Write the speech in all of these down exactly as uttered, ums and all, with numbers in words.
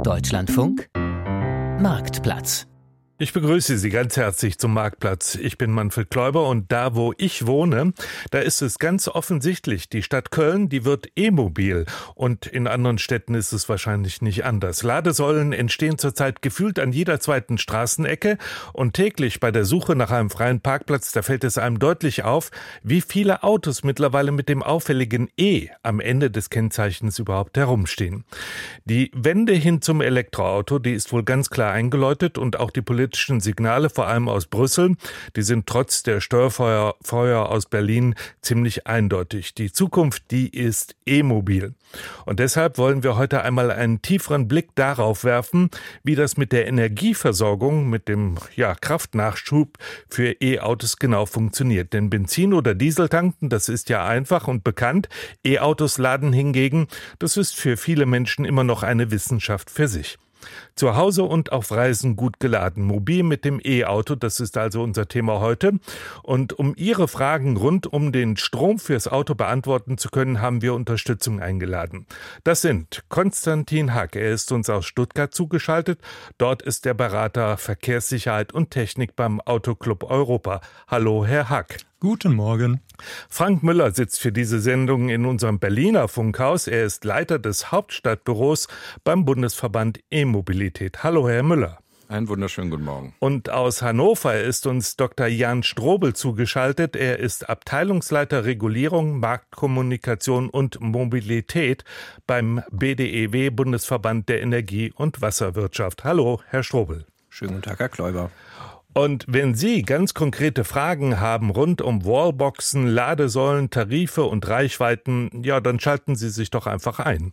Deutschlandfunk Marktplatz. Ich begrüße Sie ganz herzlich zum Marktplatz. Ich bin Manfred Kläuber und da, wo ich wohne, da ist es ganz offensichtlich, die Stadt Köln, die wird e-mobil. Und in anderen Städten ist es wahrscheinlich nicht anders. Ladesäulen entstehen zurzeit gefühlt an jeder zweiten Straßenecke und täglich bei der Suche nach einem freien Parkplatz, da fällt es einem deutlich auf, wie viele Autos mittlerweile mit dem auffälligen E am Ende des Kennzeichens überhaupt herumstehen. Die Wende hin zum Elektroauto, die ist wohl ganz klar eingeläutet und auch die politischen Signale, vor allem aus Brüssel, die sind trotz der Störfeuer Feuer aus Berlin ziemlich eindeutig. Die Zukunft, die ist e-mobil. Und deshalb wollen wir heute einmal einen tieferen Blick darauf werfen, wie das mit der Energieversorgung, mit dem ja, Kraftnachschub für E-Autos genau funktioniert. Denn Benzin- oder Dieseltanken, das ist ja einfach und bekannt. E-Autos laden hingegen, das ist für viele Menschen immer noch eine Wissenschaft für sich. Zu Hause und auf Reisen gut geladen. Mobil mit dem E-Auto, das ist also unser Thema heute. Und um Ihre Fragen rund um den Strom fürs Auto beantworten zu können, haben wir Unterstützung eingeladen. Das sind Konstantin Hack, er ist uns aus Stuttgart zugeschaltet. Dort ist der Berater Verkehrssicherheit und Technik beim Autoclub Europa. Hallo, Herr Hack. Guten Morgen. Frank Müller sitzt für diese Sendung in unserem Berliner Funkhaus. Er ist Leiter des Hauptstadtbüros beim Bundesverband E-Mobilität. Hallo, Herr Müller. Einen wunderschönen guten Morgen. Und aus Hannover ist uns Doktor Jan Strobel zugeschaltet. Er ist Abteilungsleiter Regulierung, Marktkommunikation und Mobilität beim B D E W, Bundesverband der Energie- und Wasserwirtschaft. Hallo, Herr Strobel. Schönen guten Tag, Herr Kläuber. Und wenn Sie ganz konkrete Fragen haben rund um Wallboxen, Ladesäulen, Tarife und Reichweiten, ja, dann schalten Sie sich doch einfach ein.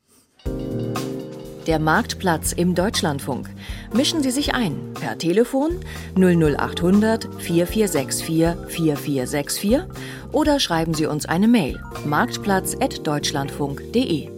Der Marktplatz im Deutschlandfunk. Mischen Sie sich ein per Telefon null null acht hundert vier vier sechs vier vier vier sechs vier oder schreiben Sie uns eine Mail marktplatz at deutschlandfunk punkt de.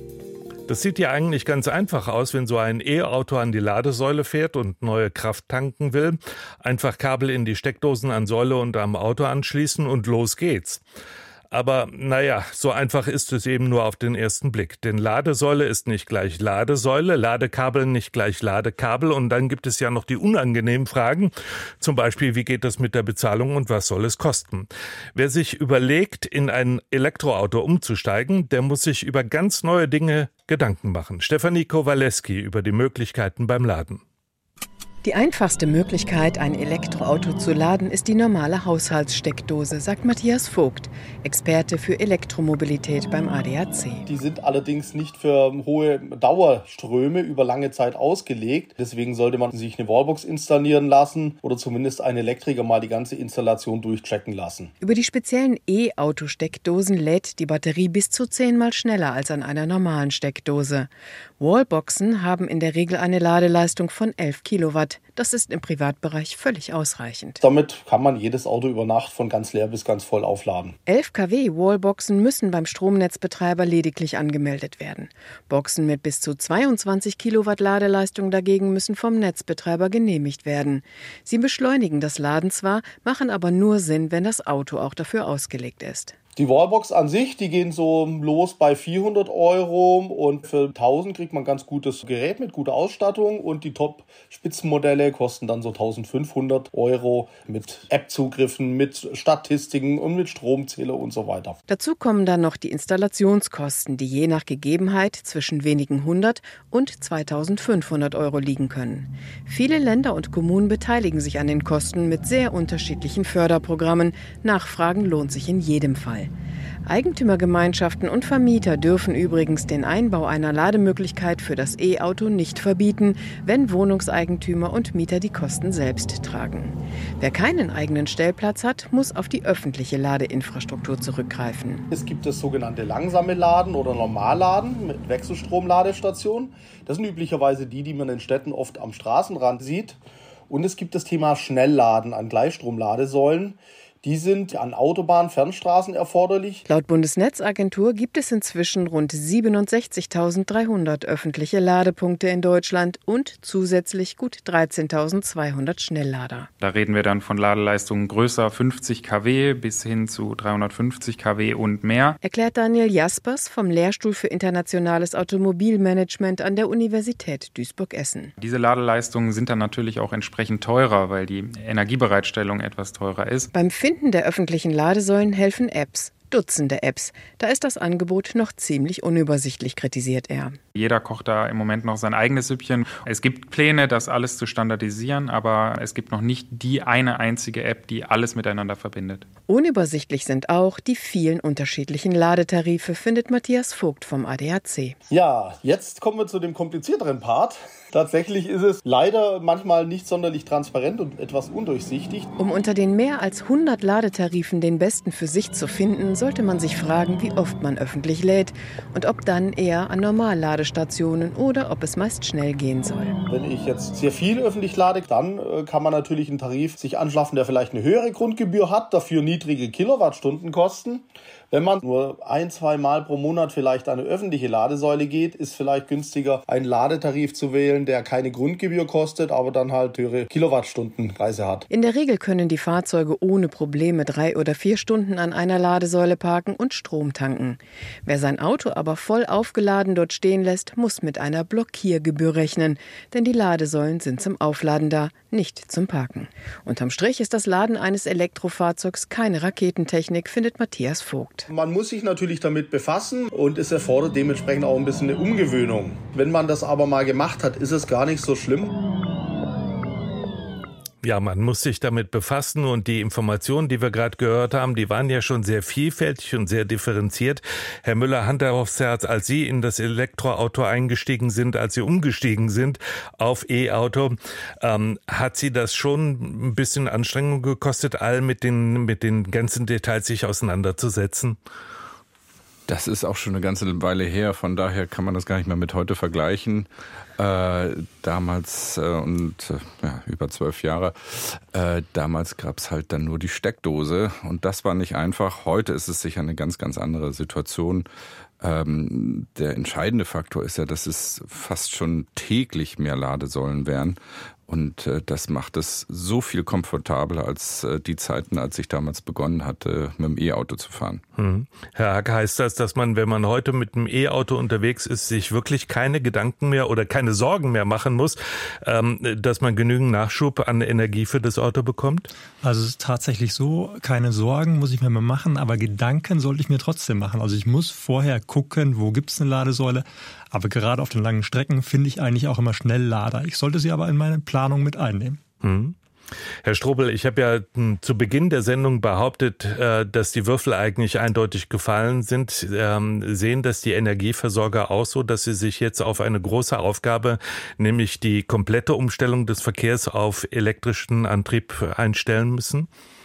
Das sieht ja eigentlich ganz einfach aus, wenn so ein E-Auto an die Ladesäule fährt und neue Kraft tanken will. Einfach Kabel in die Steckdosen an Säule und am Auto anschließen und los geht's. Aber naja, so einfach ist es eben nur auf den ersten Blick. Denn Ladesäule ist nicht gleich Ladesäule, Ladekabel nicht gleich Ladekabel. Und dann gibt es ja noch die unangenehmen Fragen. Zum Beispiel, wie geht das mit der Bezahlung und was soll es kosten? Wer sich überlegt, in ein Elektroauto umzusteigen, der muss sich über ganz neue Dinge Gedanken machen. Stefanie Kowaleski über die Möglichkeiten beim Laden. Die einfachste Möglichkeit, ein Elektroauto zu laden, ist die normale Haushaltssteckdose, sagt Matthias Vogt, Experte für Elektromobilität beim A D A C. Die sind allerdings nicht für hohe Dauerströme über lange Zeit ausgelegt. Deswegen sollte man sich eine Wallbox installieren lassen oder zumindest einen Elektriker mal die ganze Installation durchchecken lassen. Über die speziellen E-Auto-Steckdosen lädt die Batterie bis zu zehnmal schneller als an einer normalen Steckdose. Wallboxen haben in der Regel eine Ladeleistung von elf Kilowatt. Das ist im Privatbereich völlig ausreichend. Damit kann man jedes Auto über Nacht von ganz leer bis ganz voll aufladen. elf Kilowatt Wallboxen müssen beim Stromnetzbetreiber lediglich angemeldet werden. Boxen mit bis zu zweiundzwanzig Kilowatt Ladeleistung dagegen müssen vom Netzbetreiber genehmigt werden. Sie beschleunigen das Laden zwar, machen aber nur Sinn, wenn das Auto auch dafür ausgelegt ist. Die Wallbox an sich, die gehen so los bei vierhundert Euro und für tausend kriegt man ein ganz gutes Gerät mit guter Ausstattung und die Top-Spitzenmodelle kosten dann so eintausendfünfhundert Euro mit App-Zugriffen, mit Statistiken und mit Stromzähler und so weiter. Dazu kommen dann noch die Installationskosten, die je nach Gegebenheit zwischen wenigen hundert und zweitausendfünfhundert Euro liegen können. Viele Länder und Kommunen beteiligen sich an den Kosten mit sehr unterschiedlichen Förderprogrammen. Nachfragen lohnt sich in jedem Fall. Eigentümergemeinschaften und Vermieter dürfen übrigens den Einbau einer Lademöglichkeit für das E-Auto nicht verbieten, wenn Wohnungseigentümer und Mieter die Kosten selbst tragen. Wer keinen eigenen Stellplatz hat, muss auf die öffentliche Ladeinfrastruktur zurückgreifen. Es gibt das sogenannte langsame Laden oder Normalladen mit Wechselstromladestationen. Das sind üblicherweise die, die man in Städten oft am Straßenrand sieht. Und es gibt das Thema Schnellladen an Gleichstromladesäulen. Die sind an Autobahnen, Fernstraßen erforderlich. Laut Bundesnetzagentur gibt es inzwischen rund siebenundsechzigtausenddreihundert öffentliche Ladepunkte in Deutschland und zusätzlich gut dreizehntausendzweihundert Schnelllader. Da reden wir dann von Ladeleistungen größer fünfzig Kilowatt bis hin zu dreihundertfünfzig Kilowatt und mehr. Erklärt Daniel Jaspers vom Lehrstuhl für internationales Automobilmanagement an der Universität Duisburg-Essen. Diese Ladeleistungen sind dann natürlich auch entsprechend teurer, weil die Energiebereitstellung etwas teurer ist. Beim Finden der öffentlichen Ladesäulen helfen Apps. Dutzende Apps. Da ist das Angebot noch ziemlich unübersichtlich, kritisiert er. Jeder kocht da im Moment noch sein eigenes Süppchen. Es gibt Pläne, das alles zu standardisieren, aber es gibt noch nicht die eine einzige App, die alles miteinander verbindet. Unübersichtlich sind auch die vielen unterschiedlichen Ladetarife, findet Matthias Vogt vom A D A C. Ja, jetzt kommen wir zu dem komplizierteren Part. Tatsächlich ist es leider manchmal nicht sonderlich transparent und etwas undurchsichtig. Um unter den mehr als hundert Ladetarifen den besten für sich zu finden, sollte man sich fragen, wie oft man öffentlich lädt und ob dann eher an Normalladestationen oder ob es meist schnell gehen soll. Wenn ich jetzt sehr viel öffentlich lade, dann äh, kann man natürlich einen Tarif sich anschaffen, der vielleicht eine höhere Grundgebühr hat, dafür niedrige Kilowattstunden kosten. Wenn man nur ein, zwei Mal pro Monat vielleicht an eine öffentliche Ladesäule geht, ist vielleicht günstiger, einen Ladetarif zu wählen, der keine Grundgebühr kostet, aber dann halt höhere Kilowattstundenpreise hat. In der Regel können die Fahrzeuge ohne Probleme drei oder vier Stunden an einer Ladesäule parken und Strom tanken. Wer sein Auto aber voll aufgeladen dort stehen lässt, muss mit einer Blockiergebühr rechnen, denn die Ladesäulen sind zum Aufladen da, nicht zum Parken. Unterm Strich ist das Laden eines Elektrofahrzeugs keine Raketentechnik, findet Matthias Vogt. Man muss sich natürlich damit befassen und es erfordert dementsprechend auch ein bisschen eine Umgewöhnung. Wenn man das aber mal gemacht hat, ist es gar nicht so schlimm. Ja, man muss sich damit befassen und die Informationen, die wir gerade gehört haben, die waren ja schon sehr vielfältig und sehr differenziert. Herr Müller, Hand aufs Herz, als Sie in das Elektroauto eingestiegen sind, als Sie umgestiegen sind auf E-Auto, ähm, hat Sie das schon ein bisschen Anstrengung gekostet, all mit den, mit den ganzen Details sich auseinanderzusetzen? Das ist auch schon eine ganze Weile her, von daher kann man das gar nicht mehr mit heute vergleichen. Äh, damals äh, und äh, ja, über zwölf Jahre, äh, damals gab es halt dann nur die Steckdose und das war nicht einfach. Heute ist es sicher eine ganz, ganz andere Situation. Ähm, der entscheidende Faktor ist ja, dass es fast schon täglich mehr Ladesäulen wären. Und äh, das macht es so viel komfortabler als äh, die Zeiten, als ich damals begonnen hatte, mit dem E-Auto zu fahren. Hm. Herr Hack, heißt das, dass man, wenn man heute mit dem E-Auto unterwegs ist, sich wirklich keine Gedanken mehr oder keine Sorgen mehr machen muss, ähm, dass man genügend Nachschub an Energie für das Auto bekommt? Also es ist tatsächlich so, keine Sorgen muss ich mir mehr machen, aber Gedanken sollte ich mir trotzdem machen. Also ich muss vorher gucken, wo gibt es eine Ladesäule. Aber gerade auf den langen Strecken finde ich eigentlich auch immer Schnelllader. Ich sollte sie aber in meine Planung mit einnehmen. Hm. Herr Strobel, ich habe ja m, zu Beginn der Sendung behauptet, äh, dass die Würfel eigentlich eindeutig gefallen sind. Ähm, sehen das die Energieversorger auch so, dass sie sich jetzt auf eine große Aufgabe, nämlich die komplette Umstellung des Verkehrs auf elektrischen Antrieb einstellen müssen?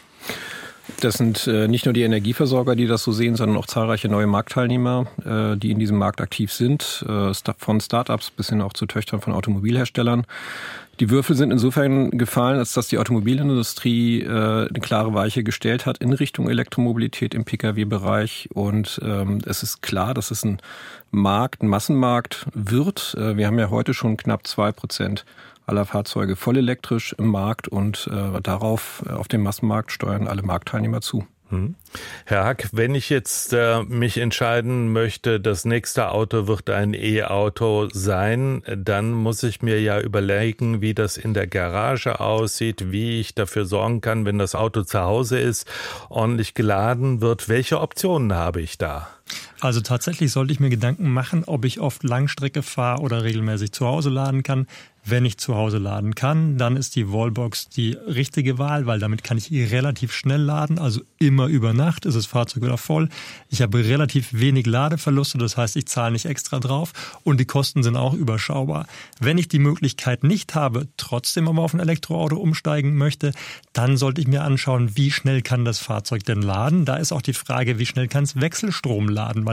Das sind äh, nicht nur die Energieversorger, die das so sehen, sondern auch zahlreiche neue Marktteilnehmer, äh, die in diesem Markt aktiv sind, äh, von Start-ups bis hin auch zu Töchtern von Automobilherstellern. Die Würfel sind insofern gefallen, als dass die Automobilindustrie äh, eine klare Weiche gestellt hat in Richtung Elektromobilität im Pkw-Bereich. Und ähm, es ist klar, dass es ein Markt, ein Massenmarkt wird. Äh, wir haben ja heute schon knapp zwei Prozent aller Fahrzeuge voll elektrisch im Markt und äh, darauf, äh, auf dem Massenmarkt, steuern alle Marktteilnehmer zu. Hm. Herr Hack, wenn ich jetzt äh, mich entscheiden möchte, das nächste Auto wird ein E-Auto sein, dann muss ich mir ja überlegen, wie das in der Garage aussieht, wie ich dafür sorgen kann, wenn das Auto zu Hause ist, ordentlich geladen wird. Welche Optionen habe ich da? Also tatsächlich sollte ich mir Gedanken machen, ob ich oft Langstrecke fahre oder regelmäßig zu Hause laden kann. Wenn ich zu Hause laden kann, dann ist die Wallbox die richtige Wahl, weil damit kann ich relativ schnell laden, also immer über Nacht ist das Fahrzeug wieder voll. Ich habe relativ wenig Ladeverluste, das heißt, ich zahle nicht extra drauf und die Kosten sind auch überschaubar. Wenn ich die Möglichkeit nicht habe, trotzdem aber auf ein Elektroauto umsteigen möchte, dann sollte ich mir anschauen, wie schnell kann das Fahrzeug denn laden. Da ist auch die Frage, wie schnell kann es Wechselstrom laden, weil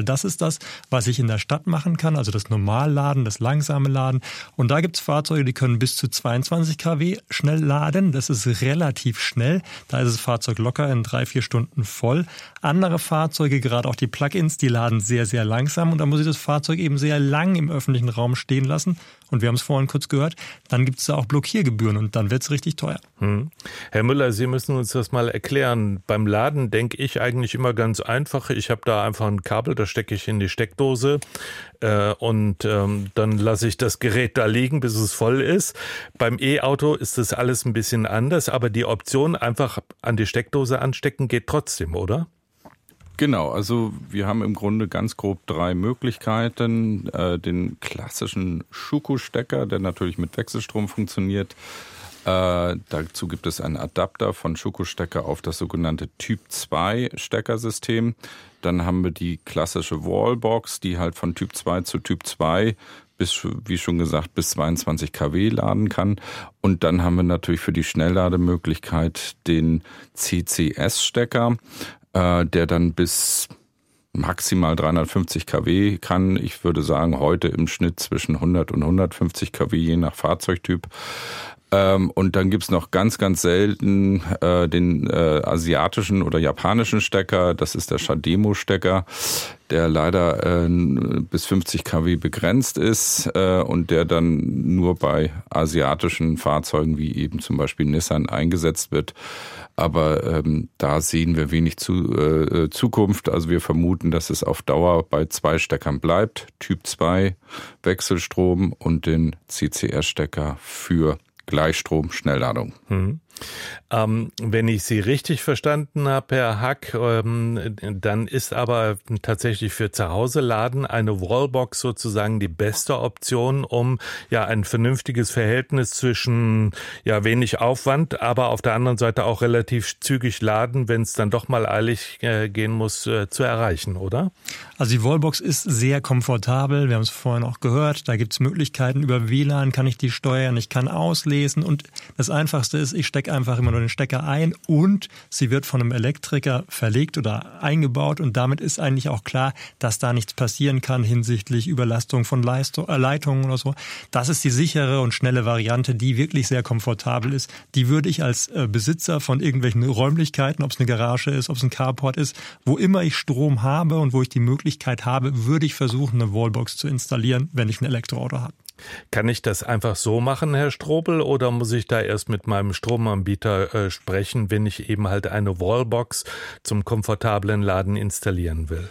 weil das ist das, was ich in der Stadt machen kann, also das Normalladen, das langsame Laden. Und da gibt es Fahrzeuge, die können bis zu zweiundzwanzig Kilowatt schnell laden. Das ist relativ schnell. Da ist das Fahrzeug locker in drei, vier Stunden voll. Andere Fahrzeuge, gerade auch die Plug-ins, die laden sehr, sehr langsam. Und da muss ich das Fahrzeug eben sehr lang im öffentlichen Raum stehen lassen. Und wir haben es vorhin kurz gehört, dann gibt es da auch Blockiergebühren und dann wird es richtig teuer. Hm. Herr Müller, Sie müssen uns das mal erklären. Beim Laden denke ich eigentlich immer ganz einfach. Ich habe da einfach ein Kabel, das stecke ich in die Steckdose äh, und ähm, dann lasse ich das Gerät da liegen, bis es voll ist. Beim E-Auto ist das alles ein bisschen anders, aber die Option einfach an die Steckdose anstecken geht trotzdem, oder? Genau, also wir haben im Grunde ganz grob drei Möglichkeiten. Äh, den klassischen Schuko-Stecker, der natürlich mit Wechselstrom funktioniert. Äh, dazu gibt es einen Adapter von Schuko-Stecker auf das sogenannte Typ zwei Steckersystem. Dann haben wir die klassische Wallbox, die halt von Typ zwei zu Typ zwei bis, wie schon gesagt, bis zweiundzwanzig Kilowatt laden kann. Und dann haben wir natürlich für die Schnelllademöglichkeit den C C S-Stecker, äh, der dann bis maximal dreihundertfünfzig Kilowatt kann. Ich würde sagen, heute im Schnitt zwischen hundert und hundertfünfzig Kilowatt, je nach Fahrzeugtyp. Ähm, und dann gibt's noch ganz, ganz selten äh, den äh, asiatischen oder japanischen Stecker. Das ist der Shademo-Stecker, der leider äh, bis fünfzig Kilowatt begrenzt ist äh, und der dann nur bei asiatischen Fahrzeugen wie eben zum Beispiel Nissan eingesetzt wird. Aber ähm, da sehen wir wenig zu, äh, Zukunft. Also wir vermuten, dass es auf Dauer bei zwei Steckern bleibt. Typ zwei Wechselstrom und den C C S-Stecker für Gleichstrom-Schnellladung. Hm. Ähm, wenn ich Sie richtig verstanden habe, Herr Hack, ähm, dann ist aber tatsächlich für zu Hause laden eine Wallbox sozusagen die beste Option, um ja ein vernünftiges Verhältnis zwischen ja wenig Aufwand, aber auf der anderen Seite auch relativ zügig laden, wenn es dann doch mal eilig äh, gehen muss, äh, zu erreichen, oder? Also die Wallbox ist sehr komfortabel, wir haben es vorhin auch gehört, da gibt es Möglichkeiten, über W L A N kann ich die steuern, ich kann auslesen und das Einfachste ist, ich stecke einfach immer nur den Stecker ein und sie wird von einem Elektriker verlegt oder eingebaut und damit ist eigentlich auch klar, dass da nichts passieren kann hinsichtlich Überlastung von Leistung, äh, Leitungen oder so. Das ist die sichere und schnelle Variante, die wirklich sehr komfortabel ist. Die würde ich als äh, Besitzer von irgendwelchen Räumlichkeiten, ob es eine Garage ist, ob es ein Carport ist, wo immer ich Strom habe und wo ich die Möglichkeit habe, würde ich versuchen, eine Wallbox zu installieren, wenn ich ein Elektroauto habe. Kann ich das einfach so machen, Herr Strobel, oder muss ich da erst mit meinem Stromanbieter äh, sprechen, wenn ich eben halt eine Wallbox zum komfortablen Laden installieren will?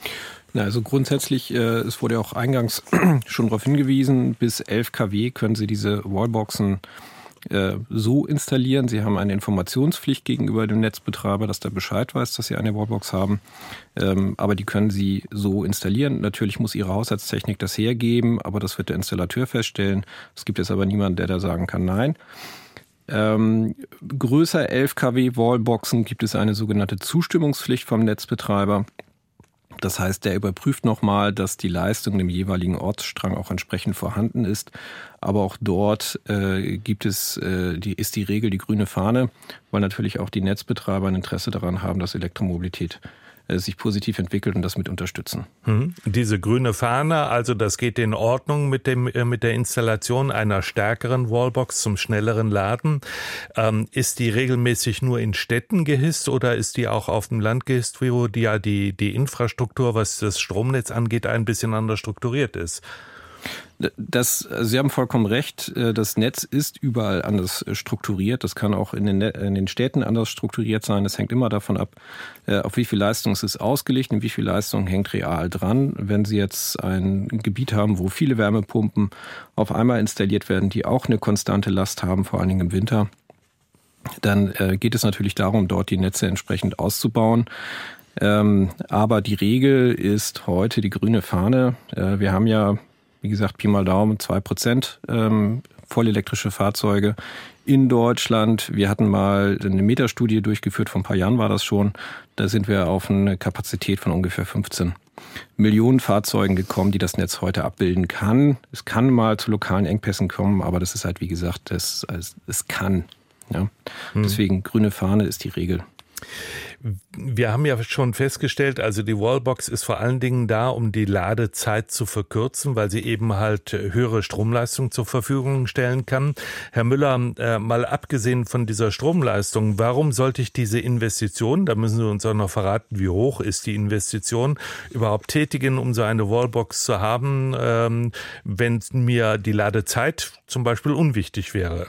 Na, also grundsätzlich, äh, es wurde ja auch eingangs schon darauf hingewiesen, bis elf Kilowatt können Sie diese Wallboxen äh, so installieren. Sie haben eine Informationspflicht gegenüber dem Netzbetreiber, dass der Bescheid weiß, dass Sie eine Wallbox haben. Ähm, aber die können Sie so installieren. Natürlich muss Ihre Haushaltstechnik das hergeben, aber das wird der Installateur feststellen. Es gibt jetzt aber niemanden, der da sagen kann, nein. Ähm, größer elf Kilowatt Wallboxen gibt es eine sogenannte Zustimmungspflicht vom Netzbetreiber. Das heißt, der überprüft nochmal, dass die Leistung im jeweiligen Ortsstrang auch entsprechend vorhanden ist. Aber auch dort äh, gibt es, äh, die, ist die Regel die grüne Fahne, weil natürlich auch die Netzbetreiber ein Interesse daran haben, dass Elektromobilität äh, sich positiv entwickelt und das mit unterstützen. Hm. Diese grüne Fahne, also das geht in Ordnung mit dem äh, mit der Installation einer stärkeren Wallbox zum schnelleren Laden. Ähm, ist die regelmäßig nur in Städten gehisst oder ist die auch auf dem Land gehisst, wo die ja die die Infrastruktur, was das Stromnetz angeht, ein bisschen anders strukturiert ist? Das, Sie haben vollkommen recht, das Netz ist überall anders strukturiert. Das kann auch in den, in den Städten anders strukturiert sein. Das hängt immer davon ab, auf wie viel Leistung es ist ausgelegt und wie viel Leistung hängt real dran. Wenn Sie jetzt ein Gebiet haben, wo viele Wärmepumpen auf einmal installiert werden, die auch eine konstante Last haben, vor allen Dingen im Winter, dann geht es natürlich darum, dort die Netze entsprechend auszubauen. Aber die Regel ist heute die grüne Fahne. Wir haben ja, wie gesagt, Pi mal Daumen, zwei Prozent ähm, vollelektrische Fahrzeuge in Deutschland. Wir hatten mal eine Metastudie durchgeführt, vor ein paar Jahren war das schon. Da sind wir auf eine Kapazität von ungefähr fünfzehn Millionen Fahrzeugen gekommen, die das Netz heute abbilden kann. Es kann mal zu lokalen Engpässen kommen, aber das ist halt, wie gesagt, das, es kann. Ja. Hm. Deswegen grüne Fahne ist die Regel. Wir haben ja schon festgestellt, also die Wallbox ist vor allen Dingen da, um die Ladezeit zu verkürzen, weil sie eben halt höhere Stromleistung zur Verfügung stellen kann. Herr Müller, äh, mal abgesehen von dieser Stromleistung, warum sollte ich diese Investition, da müssen Sie uns auch noch verraten, wie hoch ist die Investition, überhaupt tätigen, um so eine Wallbox zu haben, ähm, wenn mir die Ladezeit zum Beispiel unwichtig wäre?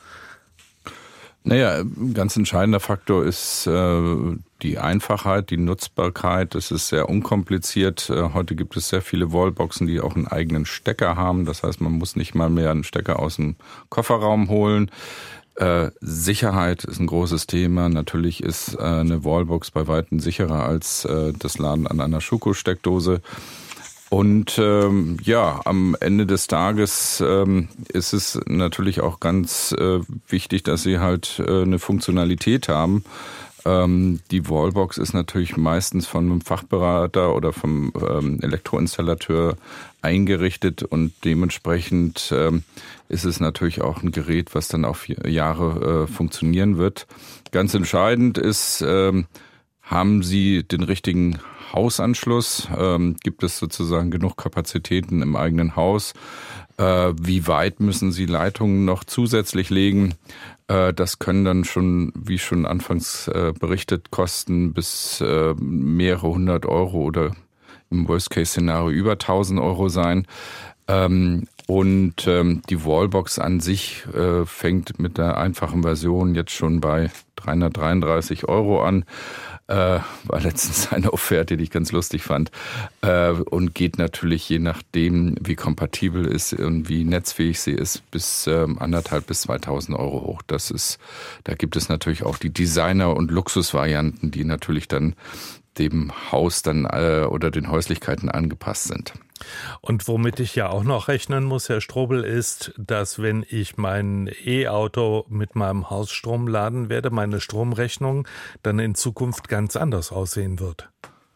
Naja, ein ganz entscheidender Faktor ist äh, die Einfachheit, die Nutzbarkeit. Es ist sehr unkompliziert. Äh, heute gibt es sehr viele Wallboxen, die auch einen eigenen Stecker haben. Das heißt, man muss nicht mal mehr einen Stecker aus dem Kofferraum holen. Äh, Sicherheit ist ein großes Thema. Natürlich ist äh, eine Wallbox bei weitem sicherer als äh, das Laden an einer Schuko-Steckdose. Und ähm, ja, am Ende des Tages ähm, ist es natürlich auch ganz äh, wichtig, dass sie halt äh, eine Funktionalität haben. Ähm, die Wallbox ist natürlich meistens von einem Fachberater oder vom ähm, Elektroinstallateur eingerichtet und dementsprechend ähm, ist es natürlich auch ein Gerät, was dann auf Jahre äh, funktionieren wird. Ganz entscheidend ist, ähm, haben Sie den richtigen Hausanschluss? Ähm, gibt es sozusagen genug Kapazitäten im eigenen Haus? Äh, wie weit müssen Sie Leitungen noch zusätzlich legen? Äh, das können dann schon, wie schon anfangs äh, berichtet, kosten bis äh, mehrere hundert Euro oder im Worst-Case-Szenario über tausend Euro sein. Ähm, und ähm, die Wallbox an sich äh, fängt mit der einfachen Version jetzt schon bei dreihundertdreiunddreißig Euro an. Äh, war letztens eine Offerte, die ich ganz lustig fand. Äh, und geht natürlich je nachdem, wie kompatibel ist und wie netzfähig sie ist, bis äh, anderthalb bis zweitausend Euro hoch. Das ist, da gibt es natürlich auch die Designer- und Luxusvarianten, die natürlich dann dem Haus dann äh, oder den Häuslichkeiten angepasst sind. Und womit ich ja auch noch rechnen muss, Herr Strobel, ist, dass wenn ich mein E-Auto mit meinem Hausstrom laden werde, meine Stromrechnung dann in Zukunft ganz anders aussehen wird.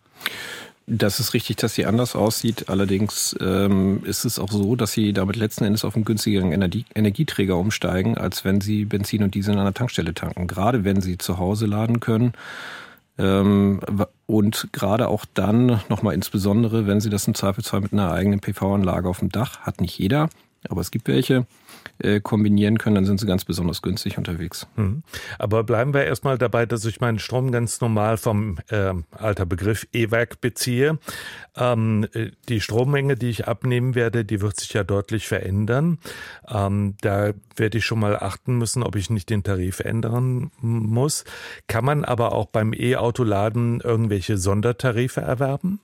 Das ist richtig, dass sie anders aussieht. Allerdings ähm, ist es auch so, dass sie damit letzten Endes auf einen günstigeren Energie- Energieträger umsteigen, als wenn sie Benzin und Diesel an einer Tankstelle tanken. Gerade wenn sie zu Hause laden können. Ähm, und gerade auch dann, nochmal insbesondere, wenn Sie das im Zweifelsfall mit einer eigenen P V-Anlage auf dem Dach, hat nicht jeder, aber es gibt welche, äh, kombinieren können, dann sind Sie ganz besonders günstig unterwegs. Mhm. Aber bleiben wir erstmal dabei, dass ich meinen Strom ganz normal vom äh, alter Begriff E-Werk beziehe. Ähm, die Strommenge, die ich abnehmen werde, die wird sich ja deutlich verändern. Ähm, da werde ich schon mal achten müssen, ob ich nicht den Tarif ändern muss. Kann man aber auch beim E-Autoladen irgendwelche Sondertarife erwerben?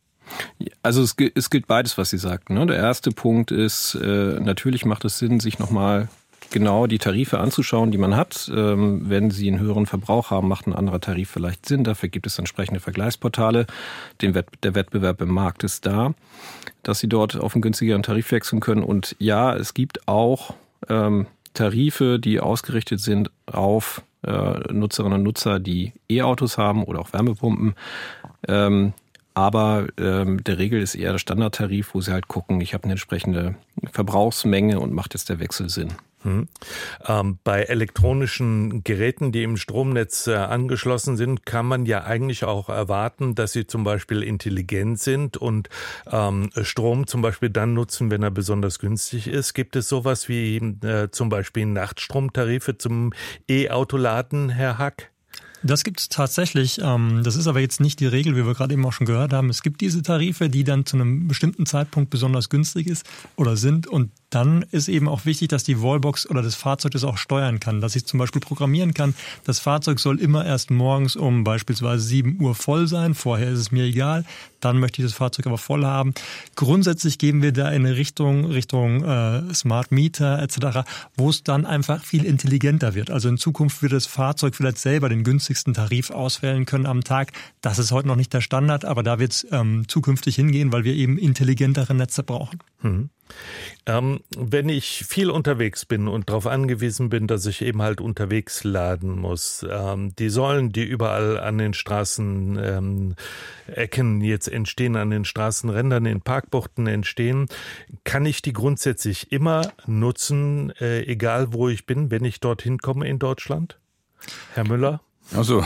Also es, es gilt beides, was Sie sagten. Ne? Der erste Punkt ist, äh, natürlich macht es Sinn, sich nochmal genau die Tarife anzuschauen, die man hat. Ähm, wenn Sie einen höheren Verbrauch haben, macht ein anderer Tarif vielleicht Sinn. Dafür gibt es entsprechende Vergleichsportale. Den Wett- der Wettbewerb im Markt ist da, dass Sie dort auf einen günstigeren Tarif wechseln können. Und ja, es gibt auch ähm, Tarife, die ausgerichtet sind auf äh, Nutzerinnen und Nutzer, die E-Autos haben oder auch Wärmepumpen. Ähm, Aber ähm, der Regel ist eher der Standardtarif, wo Sie halt gucken, ich habe eine entsprechende Verbrauchsmenge und macht jetzt der Wechsel Sinn. Hm. Ähm, bei elektronischen Geräten, die im Stromnetz äh, angeschlossen sind, kann man ja eigentlich auch erwarten, dass sie zum Beispiel intelligent sind und ähm, Strom zum Beispiel dann nutzen, wenn er besonders günstig ist. Gibt es sowas wie äh, zum Beispiel Nachtstromtarife zum E-Autoladen, Herr Hack? Das gibt es tatsächlich. Das ist aber jetzt nicht die Regel, wie wir gerade eben auch schon gehört haben. Es gibt diese Tarife, die dann zu einem bestimmten Zeitpunkt besonders günstig ist oder sind. Und dann ist eben auch wichtig, dass die Wallbox oder das Fahrzeug das auch steuern kann. Dass ich zum Beispiel programmieren kann, das Fahrzeug soll immer erst morgens um beispielsweise sieben Uhr voll sein. Vorher ist es mir egal. Dann möchte ich das Fahrzeug aber voll haben. Grundsätzlich gehen wir da in eine Richtung, Richtung äh, Smart Meter et cetera, wo es dann einfach viel intelligenter wird. Also in Zukunft wird das Fahrzeug vielleicht selber den günstigsten Tarif auswählen können am Tag. Das ist heute noch nicht der Standard, aber da wird es ähm, zukünftig hingehen, weil wir eben intelligentere Netze brauchen. Hm. Ähm, wenn ich viel unterwegs bin und darauf angewiesen bin, dass ich eben halt unterwegs laden muss, ähm, die Säulen, die überall an den Straßenecken ähm, jetzt entstehen, an den Straßenrändern, in Parkbuchten entstehen, kann ich die grundsätzlich immer nutzen, äh, egal wo ich bin, wenn ich dorthin komme in Deutschland? Herr Müller? Also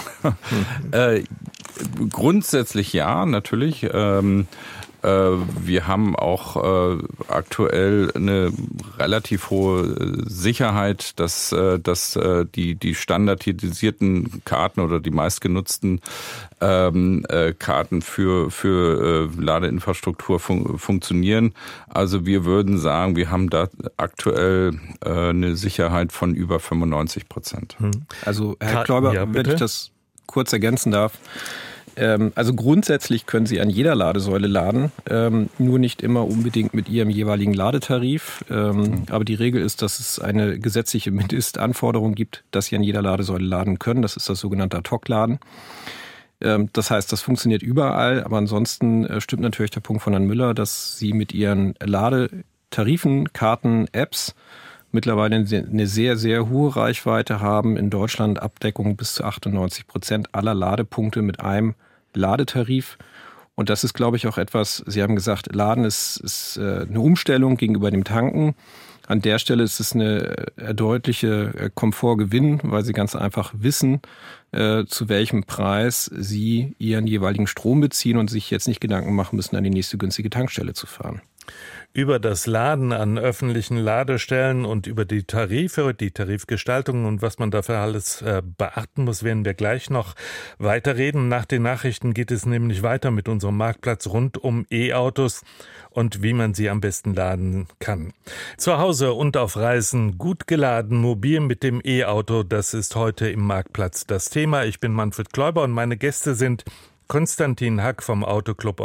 äh, grundsätzlich ja, natürlich. Ähm, äh, wir haben auch äh, aktuell eine relativ hohe Sicherheit, dass, äh, dass äh, die, die standardisierten Karten oder die meistgenutzten ähm, äh, Karten für, für äh, Ladeinfrastruktur fun- funktionieren. Also wir würden sagen, wir haben da aktuell äh, eine Sicherheit von über fünfundneunzig Prozent. Also Herr Kläuber, ja, wenn ich das kurz ergänzen darf. Ähm, also grundsätzlich können Sie an jeder Ladesäule laden, ähm, nur nicht immer unbedingt mit Ihrem jeweiligen Ladetarif. Ähm, mhm. Aber die Regel ist, dass es eine gesetzliche Mindestanforderung gibt, dass Sie an jeder Ladesäule laden können. Das ist das sogenannte Ad-Hoc-Laden. Ähm, das heißt, das funktioniert überall. Aber ansonsten äh, stimmt natürlich der Punkt von Herrn Müller, dass Sie mit Ihren Ladetarifen, Karten, Apps mittlerweile eine sehr, sehr hohe Reichweite haben. In Deutschland Abdeckung bis zu achtundneunzig Prozent aller Ladepunkte mit einem Ladetarif. Und das ist, glaube ich, auch etwas, Sie haben gesagt, Laden ist, ist eine Umstellung gegenüber dem Tanken. An der Stelle ist es eine deutliche Komfortgewinn, weil Sie ganz einfach wissen, zu welchem Preis Sie Ihren jeweiligen Strom beziehen und sich jetzt nicht Gedanken machen müssen, an die nächste günstige Tankstelle zu fahren. Über das Laden an öffentlichen Ladestellen und über die Tarife, die Tarifgestaltung und was man dafür alles äh, beachten muss, werden wir gleich noch weiterreden. Nach den Nachrichten geht es nämlich weiter mit unserem Marktplatz rund um E-Autos und wie man sie am besten laden kann. Zu Hause und auf Reisen gut geladen, mobil mit dem E-Auto, das ist heute im Marktplatz das Thema. Ich bin Manfred Kläuber und meine Gäste sind Konstantin Hack vom Autoclub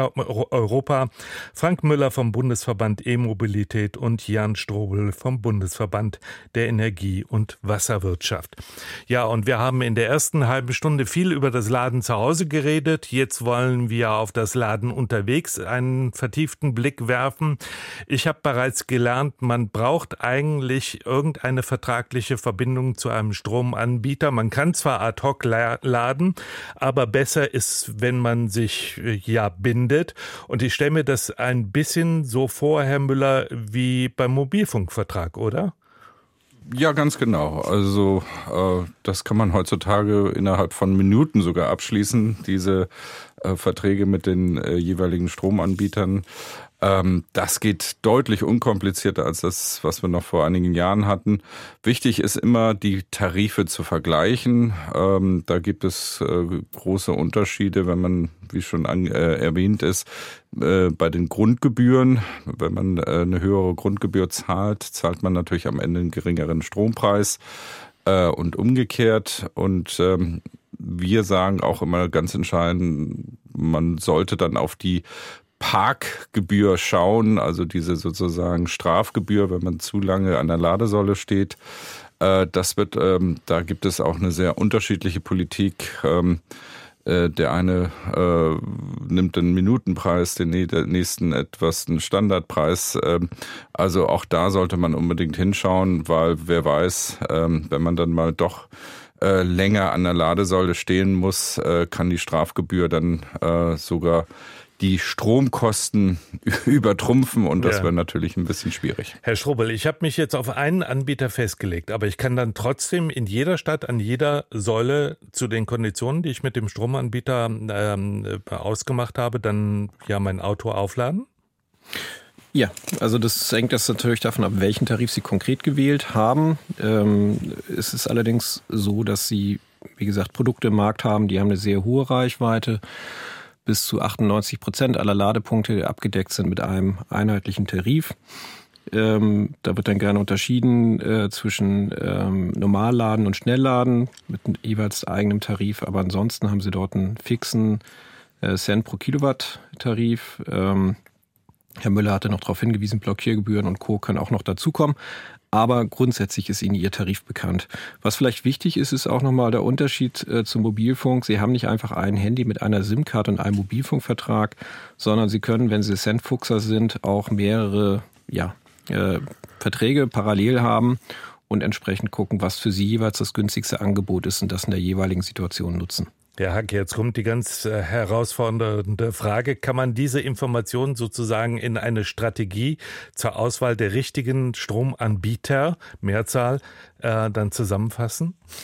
Europa, Frank Müller vom Bundesverband E-Mobilität und Jan Strobel vom Bundesverband der Energie- und Wasserwirtschaft. Ja, und wir haben in der ersten halben Stunde viel über das Laden zu Hause geredet. Jetzt wollen wir auf das Laden unterwegs einen vertieften Blick werfen. Ich habe bereits gelernt, man braucht eigentlich irgendeine vertragliche Verbindung zu einem Stromanbieter. Man kann zwar ad hoc laden, aber besser ist, wenn man sich ja bindet. Und ich stelle mir das ein bisschen so vor, Herr Müller, wie beim Mobilfunkvertrag, oder? Ja, ganz genau. Also äh, das kann man heutzutage innerhalb von Minuten sogar abschließen, diese äh, Verträge mit den äh, jeweiligen Stromanbietern. Ähm, das geht deutlich unkomplizierter als das, was wir noch vor einigen Jahren hatten. Wichtig ist immer, die Tarife zu vergleichen. Ähm, da gibt es äh, große Unterschiede, wenn man, wie schon an, äh, erwähnt ist, äh, bei den Grundgebühren. Wenn man äh, eine höhere Grundgebühr zahlt, zahlt man natürlich am Ende einen geringeren Strompreis äh, und umgekehrt. Und ähm, wir sagen auch immer ganz entscheidend, man sollte dann auf die Parkgebühr schauen, also diese sozusagen Strafgebühr, wenn man zu lange an der Ladesäule steht. Das wird, da gibt es auch eine sehr unterschiedliche Politik. Der eine nimmt den Minutenpreis, den nächsten etwas einen Standardpreis. Also auch da sollte man unbedingt hinschauen, weil wer weiß, wenn man dann mal doch länger an der Ladesäule stehen muss, kann die Strafgebühr dann sogar die Stromkosten übertrumpfen und das ja. wäre natürlich ein bisschen schwierig. Herr Strobel, ich habe mich jetzt auf einen Anbieter festgelegt, aber ich kann dann trotzdem in jeder Stadt an jeder Säule zu den Konditionen, die ich mit dem Stromanbieter ähm, ausgemacht habe, dann ja mein Auto aufladen? Ja, also das hängt das natürlich davon ab, welchen Tarif Sie konkret gewählt haben. Ähm, es ist allerdings so, dass Sie, wie gesagt, Produkte im Markt haben, die haben eine sehr hohe Reichweite. Bis zu achtundneunzig Prozent aller Ladepunkte abgedeckt sind mit einem einheitlichen Tarif. Ähm, da wird dann gerne unterschieden äh, zwischen ähm, Normalladen und Schnellladen mit jeweils eigenem Tarif. Aber ansonsten haben Sie dort einen fixen äh, Cent pro Kilowatt Tarif. Ähm, Herr Müller hatte noch darauf hingewiesen, Blockiergebühren und Co. können auch noch dazukommen. Aber grundsätzlich ist Ihnen Ihr Tarif bekannt. Was vielleicht wichtig ist, ist auch nochmal der Unterschied äh, zum Mobilfunk. Sie haben nicht einfach ein Handy mit einer SIM-Karte und einem Mobilfunkvertrag, sondern Sie können, wenn Sie Centfuchser sind, auch mehrere ja, äh, Verträge parallel haben und entsprechend gucken, was für Sie jeweils das günstigste Angebot ist und das in der jeweiligen Situation nutzen. Herr Hack, jetzt kommt die ganz äh, herausfordernde Frage. Kann man diese Informationen sozusagen in eine Strategie zur Auswahl der richtigen Stromanbieter, Mehrzahl, äh, dann zusammenfassen?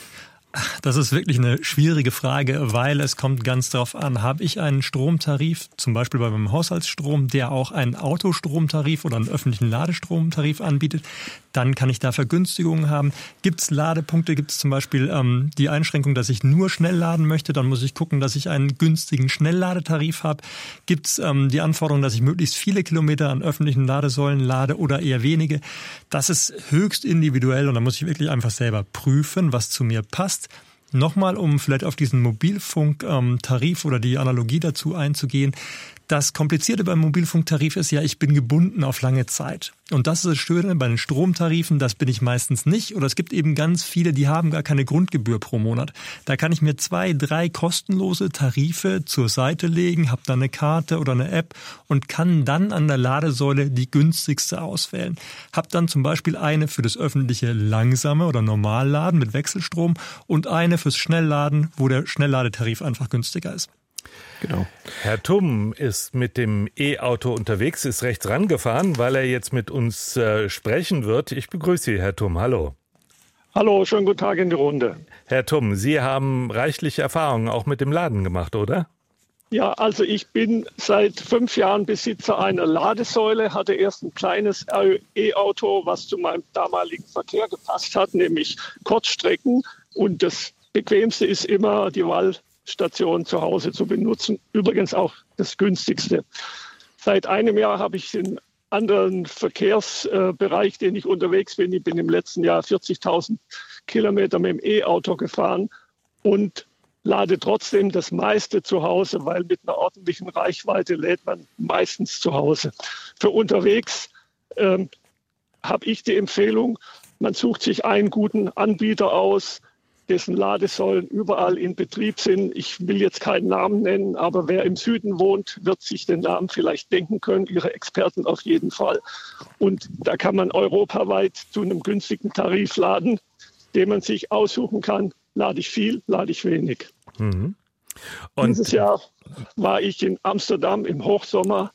Das ist wirklich eine schwierige Frage, weil es kommt ganz darauf an. Habe ich einen Stromtarif, zum Beispiel bei meinem Haushaltsstrom, der auch einen Autostromtarif oder einen öffentlichen Ladestromtarif anbietet, dann kann ich da Vergünstigungen haben. Gibt es Ladepunkte, gibt es zum Beispiel ähm, die Einschränkung, dass ich nur schnell laden möchte, dann muss ich gucken, dass ich einen günstigen Schnellladetarif habe. Gibt es ähm, die Anforderung, dass ich möglichst viele Kilometer an öffentlichen Ladesäulen lade oder eher wenige? Das ist höchst individuell und da muss ich wirklich einfach selber prüfen, was zu mir passt. Nochmal, um vielleicht auf diesen Mobilfunktarif oder die Analogie dazu einzugehen. Das Komplizierte beim Mobilfunktarif ist ja, ich bin gebunden auf lange Zeit. Und das ist das Schöne bei den Stromtarifen, das bin ich meistens nicht. Oder es gibt eben ganz viele, die haben gar keine Grundgebühr pro Monat. Da kann ich mir zwei, drei kostenlose Tarife zur Seite legen, habe dann eine Karte oder eine App und kann dann an der Ladesäule die günstigste auswählen. Habe dann zum Beispiel eine für das öffentliche langsame oder Normalladen mit Wechselstrom und eine fürs Schnellladen, wo der Schnellladetarif einfach günstiger ist. Genau. Herr Tumm ist mit dem E-Auto unterwegs, ist rechts rangefahren, weil er jetzt mit uns äh, sprechen wird. Ich begrüße Sie, Herr Tumm. Hallo. Hallo, schönen guten Tag in die Runde. Herr Tumm, Sie haben reichliche Erfahrungen auch mit dem Laden gemacht, oder? Ja, also ich bin seit fünf Jahren Besitzer einer Ladesäule, hatte erst ein kleines E-Auto, was zu meinem damaligen Verkehr gepasst hat, nämlich Kurzstrecken. Und das Bequemste ist immer die Wahl Station zu Hause zu benutzen. Übrigens auch das günstigste. Seit einem Jahr habe ich den anderen Verkehrsbereich, den ich unterwegs bin. Ich bin im letzten Jahr vierzigtausend Kilometer mit dem E-Auto gefahren und lade trotzdem das meiste zu Hause, weil mit einer ordentlichen Reichweite lädt man meistens zu Hause. Für unterwegs ähm, habe ich die Empfehlung, man sucht sich einen guten Anbieter aus, dessen Ladesäulen überall in Betrieb sind. Ich will jetzt keinen Namen nennen, aber wer im Süden wohnt, wird sich den Namen vielleicht denken können, Ihre Experten auf jeden Fall. Und da kann man europaweit zu einem günstigen Tarif laden, den man sich aussuchen kann, lade ich viel, lade ich wenig. Mhm. Und dieses Jahr war ich in Amsterdam im Hochsommer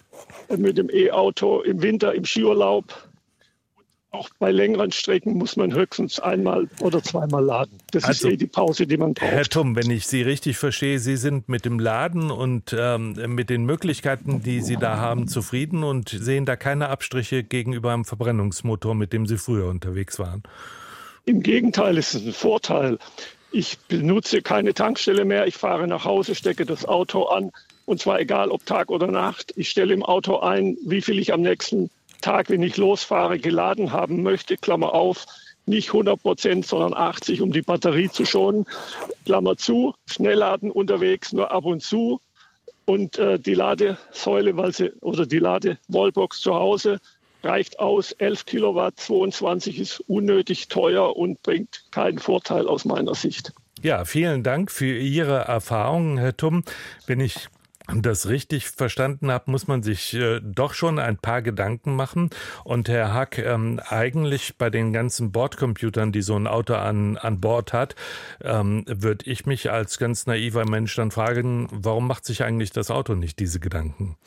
mit dem E-Auto, im Winter im Skiurlaub. Auch bei längeren Strecken muss man höchstens einmal oder zweimal laden. Das also, ist eh die Pause, die man braucht. Herr Tumm, wenn ich Sie richtig verstehe, Sie sind mit dem Laden und ähm, mit den Möglichkeiten, die Sie da haben, zufrieden und sehen da keine Abstriche gegenüber einem Verbrennungsmotor, mit dem Sie früher unterwegs waren? Im Gegenteil, es ist ein Vorteil. Ich benutze keine Tankstelle mehr. Ich fahre nach Hause, stecke das Auto an. Und zwar egal, ob Tag oder Nacht. Ich stelle im Auto ein, wie viel ich am nächsten Tag, wenn ich losfahre, geladen haben möchte, Klammer auf, nicht hundert Prozent, sondern achtzig, um die Batterie zu schonen, Klammer zu, Schnellladen unterwegs, nur ab und zu und äh, die Ladesäule, weil sie, oder die Lade-Wallbox zu Hause reicht aus, elf Kilowatt, zweiundzwanzig ist unnötig teuer und bringt keinen Vorteil aus meiner Sicht. Ja, vielen Dank für Ihre Erfahrungen, Herr Tumm. Wenn ich das richtig verstanden habe, muss man sich äh, doch schon ein paar Gedanken machen. Und Herr Hack, ähm, eigentlich bei den ganzen Bordcomputern, die so ein Auto an, an Bord hat, ähm, würde ich mich als ganz naiver Mensch dann fragen, warum macht sich eigentlich das Auto nicht diese Gedanken?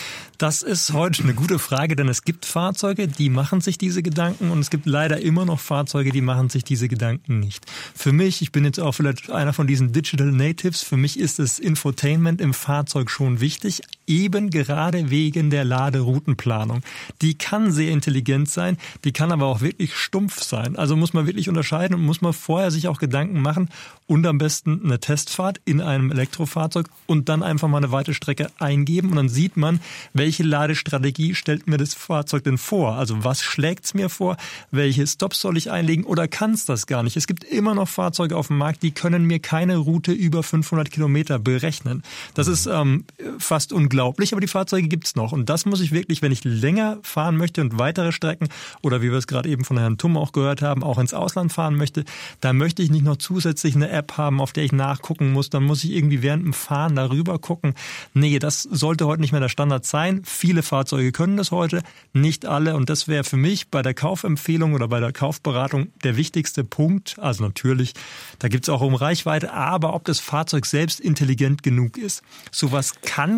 Das ist heute eine gute Frage, denn es gibt Fahrzeuge, die machen sich diese Gedanken und es gibt leider immer noch Fahrzeuge, die machen sich diese Gedanken nicht. Für mich, ich bin jetzt auch vielleicht einer von diesen Digital Natives, für mich ist das Infotainment im Fahrzeug schon wichtig, eben gerade wegen der Laderoutenplanung. Die kann sehr intelligent sein, die kann aber auch wirklich stumpf sein. Also muss man wirklich unterscheiden und muss man vorher sich auch Gedanken machen und am besten eine Testfahrt in einem Elektrofahrzeug und dann einfach mal eine weite Strecke eingeben und dann sieht man, welche Ladestrategie stellt mir das Fahrzeug denn vor? Also was schlägt es mir vor? Welche Stops soll ich einlegen oder kann es das gar nicht? Es gibt immer noch Fahrzeuge auf dem Markt, die können mir keine Route über fünfhundert Kilometer berechnen. Das ist ähm, fast unglaublich, aber die Fahrzeuge gibt es noch. Und das muss ich wirklich, wenn ich länger fahren möchte und weitere Strecken oder wie wir es gerade eben von Herrn Tumm auch gehört haben, auch ins Ausland fahren möchte, da möchte ich nicht noch zusätzlich eine App haben, auf der ich nachgucken muss. Dann muss ich irgendwie während dem Fahren darüber gucken. Nee, das sollte heute nicht mehr der Standard sein. Viele Fahrzeuge können das heute, nicht alle. Und das wäre für mich bei der Kaufempfehlung oder bei der Kaufberatung der wichtigste Punkt. Also natürlich, da gibt es auch um Reichweite, aber ob das Fahrzeug selbst intelligent genug ist. Sowas kann grundsätzlich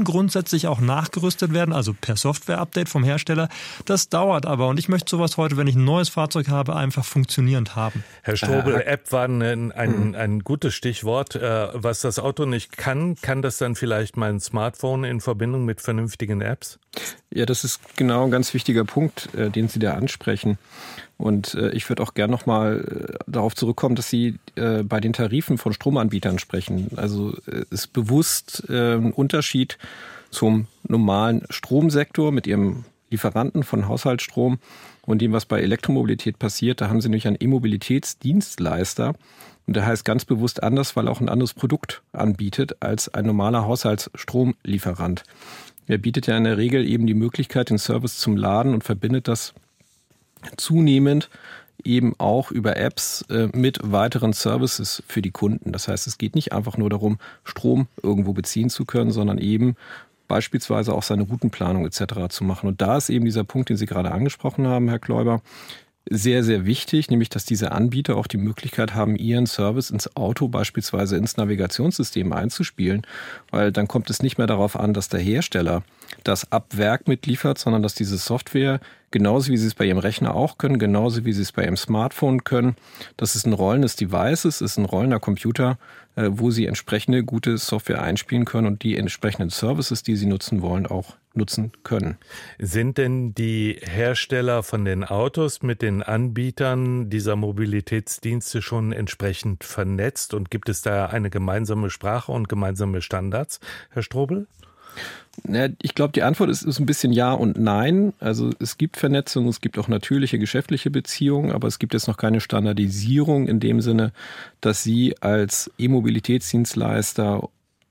plötzlich auch nachgerüstet werden, also per Software-Update vom Hersteller. Das dauert aber und ich möchte sowas heute, wenn ich ein neues Fahrzeug habe, einfach funktionierend haben. Herr Strobel, äh, App war ein, ein, ein gutes Stichwort. Was das Auto nicht kann, kann das dann vielleicht mein Smartphone in Verbindung mit vernünftigen Apps? Ja, das ist genau ein ganz wichtiger Punkt, äh, den Sie da ansprechen. Und äh, ich würde auch gern nochmal äh, darauf zurückkommen, dass Sie äh, bei den Tarifen von Stromanbietern sprechen. Also äh, ist bewusst äh, ein Unterschied zum normalen Stromsektor mit Ihrem Lieferanten von Haushaltsstrom und dem, was bei Elektromobilität passiert. Da haben Sie nämlich einen E-Mobilitätsdienstleister. Und der heißt ganz bewusst anders, weil er auch ein anderes Produkt anbietet als ein normaler Haushaltsstromlieferant. Er bietet ja in der Regel eben die Möglichkeit, den Service zum Laden und verbindet das zunehmend eben auch über Apps äh, mit weiteren Services für die Kunden. Das heißt, es geht nicht einfach nur darum, Strom irgendwo beziehen zu können, sondern eben beispielsweise auch seine Routenplanung et cetera zu machen. Und da ist eben dieser Punkt, den Sie gerade angesprochen haben, Herr Kläuber, sehr, sehr wichtig, nämlich dass diese Anbieter auch die Möglichkeit haben, ihren Service ins Auto, beispielsweise ins Navigationssystem einzuspielen, weil dann kommt es nicht mehr darauf an, dass der Hersteller das ab Werk mitliefert, sondern dass diese Software, genauso wie Sie es bei Ihrem Rechner auch können, genauso wie Sie es bei Ihrem Smartphone können, dass es ein rollendes Device ist, ist ein rollender Computer, wo Sie entsprechende gute Software einspielen können und die entsprechenden Services, die Sie nutzen wollen, auch nutzen können. Sind denn die Hersteller von den Autos mit den Anbietern dieser Mobilitätsdienste schon entsprechend vernetzt und gibt es da eine gemeinsame Sprache und gemeinsame Standards, Herr Strobel? Na, ich glaube, die Antwort ist, ist ein bisschen ja und nein. Also es gibt Vernetzung, es gibt auch natürliche geschäftliche Beziehungen, aber es gibt jetzt noch keine Standardisierung in dem Sinne, dass Sie als E-Mobilitätsdienstleister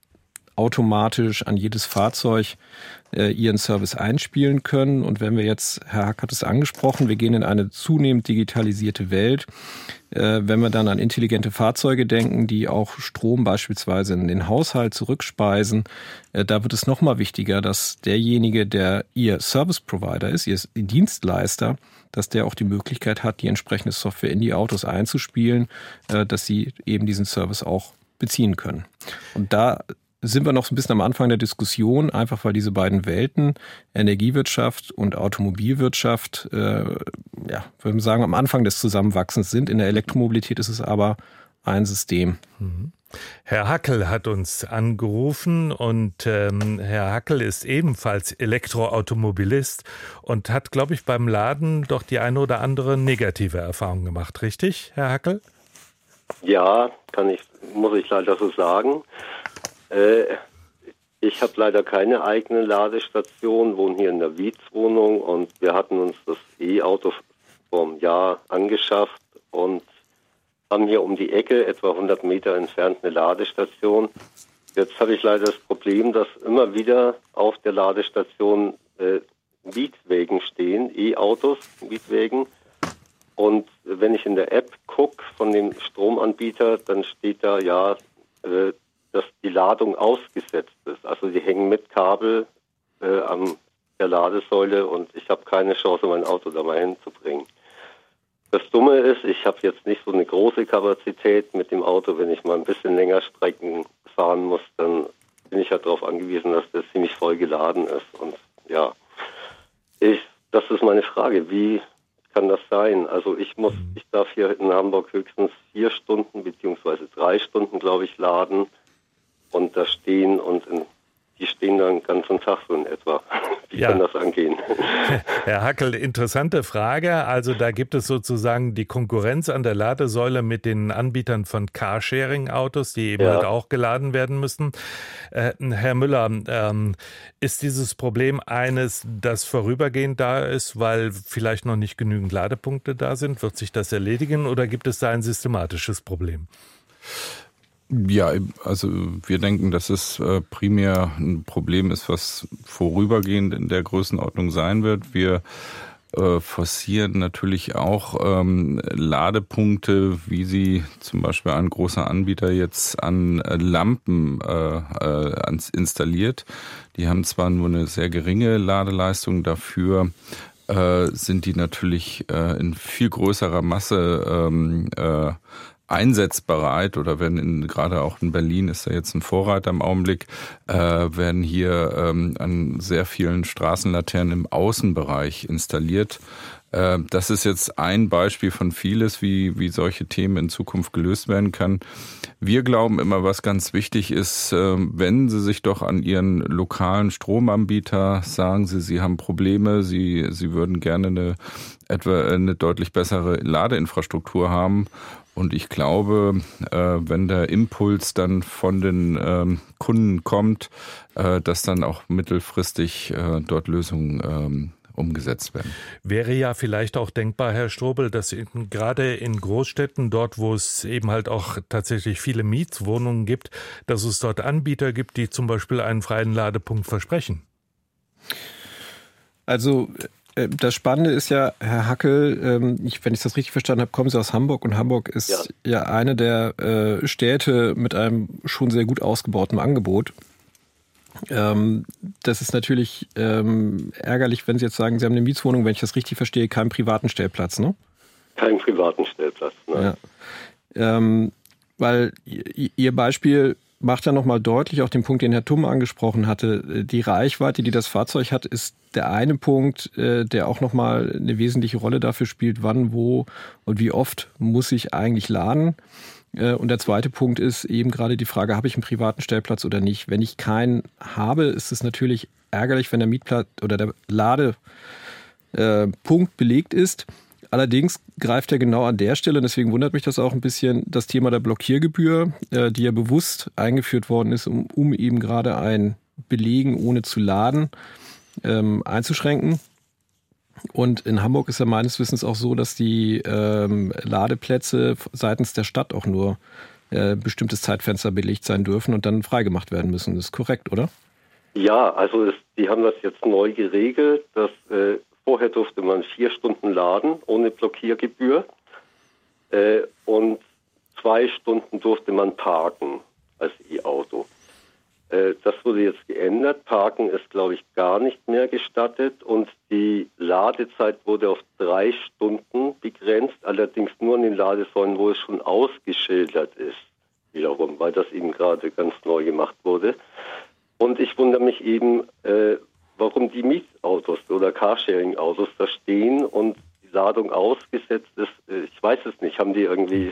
automatisch an jedes Fahrzeug äh, ihren Service einspielen können. Und wenn wir jetzt, Herr Hack hat es angesprochen, wir gehen in eine zunehmend digitalisierte Welt. Äh, wenn wir dann an intelligente Fahrzeuge denken, die auch Strom beispielsweise in den Haushalt zurückspeisen, äh, da wird es nochmal wichtiger, dass derjenige, der Ihr Service Provider ist, Ihr Dienstleister, dass der auch die Möglichkeit hat, die entsprechende Software in die Autos einzuspielen, äh, dass Sie eben diesen Service auch beziehen können. Und da sind wir noch so ein bisschen am Anfang der Diskussion, einfach weil diese beiden Welten, Energiewirtschaft und Automobilwirtschaft, äh, ja, würde man sagen, am Anfang des Zusammenwachsens sind. In der Elektromobilität ist es aber ein System. Mhm. Herr Hackel hat uns angerufen und ähm, Herr Hackel ist ebenfalls Elektroautomobilist und hat, glaube ich, beim Laden doch die eine oder andere negative Erfahrung gemacht, richtig, Herr Hackel? Ja, kann ich, muss ich leider so sagen. Ich habe leider keine eigene Ladestation, wohne hier in der Wietz-Wohnung und wir hatten uns das E-Auto vor einem Jahr angeschafft und haben hier um die Ecke, etwa hundert Meter entfernt, eine Ladestation. Jetzt habe ich leider das Problem, dass immer wieder auf der Ladestation äh, Mietwägen stehen, E-Autos, Mietwägen. Und wenn ich in der App gucke von dem Stromanbieter, dann steht da ja, äh, dass die Ladung ausgesetzt ist. Also die hängen mit Kabel äh, an der Ladesäule und ich habe keine Chance, mein Auto da mal hinzubringen. Das Dumme ist, ich habe jetzt nicht so eine große Kapazität mit dem Auto. Wenn ich mal ein bisschen länger Strecken fahren muss, dann bin ich ja darauf angewiesen, dass das ziemlich voll geladen ist. Und ja, ich, das ist meine Frage. Wie kann das sein? Also ich muss, ich darf hier in Hamburg höchstens vier Stunden beziehungsweise drei Stunden, glaube ich, laden. Und da stehen und in, die stehen dann den ganzen Tag so in etwa. Wie ja. kann das angehen? Herr Hackel, interessante Frage. Also da gibt es sozusagen die Konkurrenz an der Ladesäule mit den Anbietern von Carsharing-Autos, die eben ja. halt auch geladen werden müssen. Äh, Herr Müller, ähm, ist dieses Problem eines, das vorübergehend da ist, weil vielleicht noch nicht genügend Ladepunkte da sind? Wird sich das erledigen oder gibt es da ein systematisches Problem? Ja, also wir denken, dass es äh, primär ein Problem ist, was vorübergehend in der Größenordnung sein wird. Wir äh, forcieren natürlich auch ähm, Ladepunkte, wie sie zum Beispiel ein großer Anbieter jetzt an äh, Lampen äh, äh, installiert. Die haben zwar nur eine sehr geringe Ladeleistung, dafür äh, sind die natürlich äh, in viel größerer Masse ähm, äh, einsetzbereit oder werden in, gerade auch in Berlin ist da jetzt ein Vorreiter im Augenblick, äh, werden hier ähm, an sehr vielen Straßenlaternen im Außenbereich installiert. Äh, das ist jetzt ein Beispiel von vieles, wie, wie solche Themen in Zukunft gelöst werden kann. Wir glauben immer, was ganz wichtig ist, äh, wenden Sie sich doch an Ihren lokalen Stromanbieter, sagen Sie, Sie haben Probleme, Sie, Sie würden gerne eine, etwa eine deutlich bessere Ladeinfrastruktur haben. Und ich glaube, äh, wenn der Impuls dann von den ähm, Kunden kommt, äh, dass dann auch mittelfristig äh, dort Lösungen ähm, umgesetzt werden. Wäre ja vielleicht auch denkbar, Herr Strobel, dass in, gerade in Großstädten, dort wo es eben halt auch tatsächlich viele Mietswohnungen gibt, dass es dort Anbieter gibt, die zum Beispiel einen freien Ladepunkt versprechen. Also das Spannende ist ja, Herr Hackel, ich, wenn ich das richtig verstanden habe, kommen Sie aus Hamburg und Hamburg ist ja, ja eine der äh, Städte mit einem schon sehr gut ausgebauten Angebot. Ähm, das ist natürlich ähm, ärgerlich, wenn Sie jetzt sagen, Sie haben eine Mietswohnung, wenn ich das richtig verstehe, keinen privaten Stellplatz, ne? Keinen privaten Stellplatz, ne? Ja. Ähm, weil Ihr Beispiel macht ja nochmal deutlich auch den Punkt, den Herr Thumm angesprochen hatte. Die Reichweite, die das Fahrzeug hat, ist der eine Punkt, der auch nochmal eine wesentliche Rolle dafür spielt, wann, wo und wie oft muss ich eigentlich laden. Und der zweite Punkt ist eben gerade die Frage, habe ich einen privaten Stellplatz oder nicht? Wenn ich keinen habe, ist es natürlich ärgerlich, wenn der Mietplatz oder der Ladepunkt belegt ist. Allerdings greift er genau an der Stelle, und deswegen wundert mich das auch ein bisschen, das Thema der Blockiergebühr, die ja bewusst eingeführt worden ist, um, um eben gerade ein Belegen ohne zu laden ähm, einzuschränken. Und in Hamburg ist ja meines Wissens auch so, dass die ähm, Ladeplätze seitens der Stadt auch nur äh, bestimmtes Zeitfenster belegt sein dürfen und dann freigemacht werden müssen. Das ist korrekt, oder? Ja, also es, die haben das jetzt neu geregelt, dass äh, vorher durfte man vier Stunden laden ohne Blockiergebühr äh, und zwei Stunden durfte man parken als E-Auto. Äh, das wurde jetzt geändert. Parken ist, glaube ich, gar nicht mehr gestattet und die Ladezeit wurde auf drei Stunden begrenzt, allerdings nur an den Ladesäulen, wo es schon ausgeschildert ist, wiederum, weil das eben gerade ganz neu gemacht wurde. Und ich wundere mich eben, äh, warum die Mietautos oder Carsharing-Autos da stehen und die Ladung ausgesetzt ist. Ich weiß es nicht. Haben die irgendwie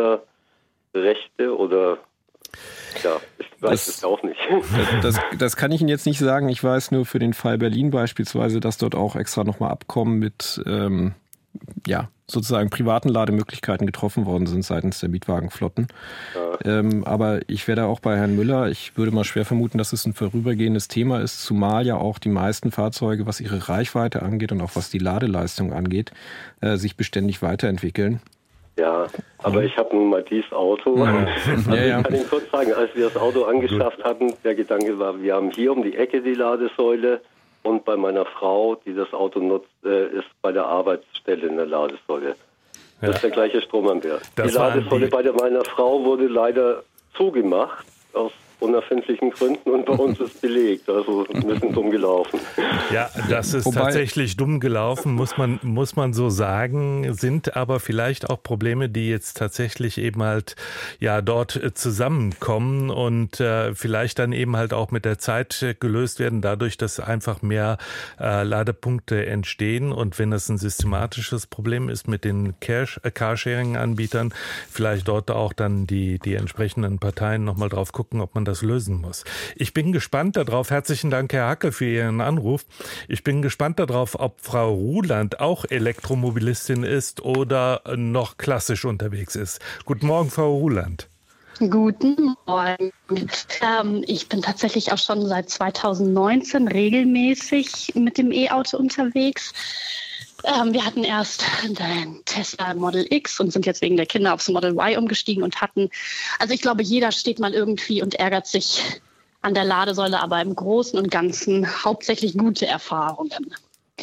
Sonderrechte oder ja, ich weiß das, es auch nicht. Das, das, das kann ich Ihnen jetzt nicht sagen. Ich weiß nur für den Fall Berlin beispielsweise, dass dort auch extra nochmal Abkommen mit ähm, ja, sozusagen privaten Lademöglichkeiten getroffen worden sind seitens der Mietwagenflotten. Ja. Ähm, aber ich wäre da auch bei Herrn Müller. Ich würde mal schwer vermuten, dass es ein vorübergehendes Thema ist, zumal ja auch die meisten Fahrzeuge, was ihre Reichweite angeht und auch was die Ladeleistung angeht, äh, sich beständig weiterentwickeln. Ja, aber ich habe nun mal dieses Auto. Ja. Also ja, ja. ich kann Ihnen kurz sagen, als wir das Auto angeschafft Gut. hatten, der Gedanke war, wir haben hier um die Ecke die Ladesäule und bei meiner Frau, die das Auto nutzt, ist bei der Arbeitsstelle in der Ladesäule. Ja. Das ist der gleiche Stromanbieter. Die Ladesäule die... bei der, meiner Frau wurde leider zugemacht, aus unerfindlichen Gründen, und bei uns ist belegt, also ein bisschen dumm gelaufen. Ja, das ist Wobei, tatsächlich dumm gelaufen, muss man, muss man so sagen, sind aber vielleicht auch Probleme, die jetzt tatsächlich eben halt ja dort zusammenkommen und äh, vielleicht dann eben halt auch mit der Zeit gelöst werden, dadurch, dass einfach mehr äh, Ladepunkte entstehen, und wenn das ein systematisches Problem ist mit den Carsharing-Anbietern, vielleicht dort auch dann die, die entsprechenden Parteien nochmal drauf gucken, ob man das lösen muss. Ich bin gespannt darauf, herzlichen Dank, Herr Hackel, für Ihren Anruf. Ich bin gespannt darauf, ob Frau Ruland auch Elektromobilistin ist oder noch klassisch unterwegs ist. Guten Morgen, Frau Ruland. Guten Morgen. Ähm, ich bin tatsächlich auch schon seit zweitausendneunzehn regelmäßig mit dem E-Auto unterwegs. Ähm, wir hatten erst den Tesla Model X und sind jetzt wegen der Kinder aufs Model Y umgestiegen und hatten, also ich glaube, jeder steht mal irgendwie und ärgert sich an der Ladesäule, aber im Großen und Ganzen hauptsächlich gute Erfahrungen.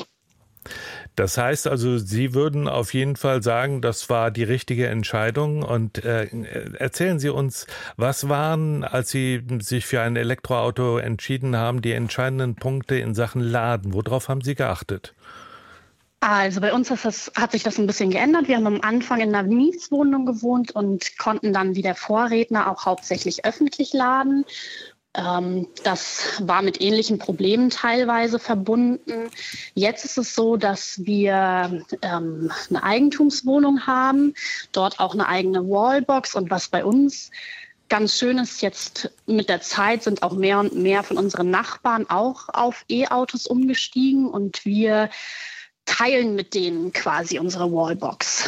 Das heißt also, Sie würden auf jeden Fall sagen, das war die richtige Entscheidung. Und äh, erzählen Sie uns, was waren, als Sie sich für ein Elektroauto entschieden haben, die entscheidenden Punkte in Sachen Laden? Worauf haben Sie geachtet? Also bei uns ist das, hat sich das ein bisschen geändert. Wir haben am Anfang in einer Mietswohnung gewohnt und konnten dann wie der Vorredner auch hauptsächlich öffentlich laden. Ähm, das war mit ähnlichen Problemen teilweise verbunden. Jetzt ist es so, dass wir ähm, eine Eigentumswohnung haben, dort auch eine eigene Wallbox. Und was bei uns ganz schön ist, jetzt mit der Zeit sind auch mehr und mehr von unseren Nachbarn auch auf E-Autos umgestiegen und wir teilen mit denen quasi unsere Wallbox.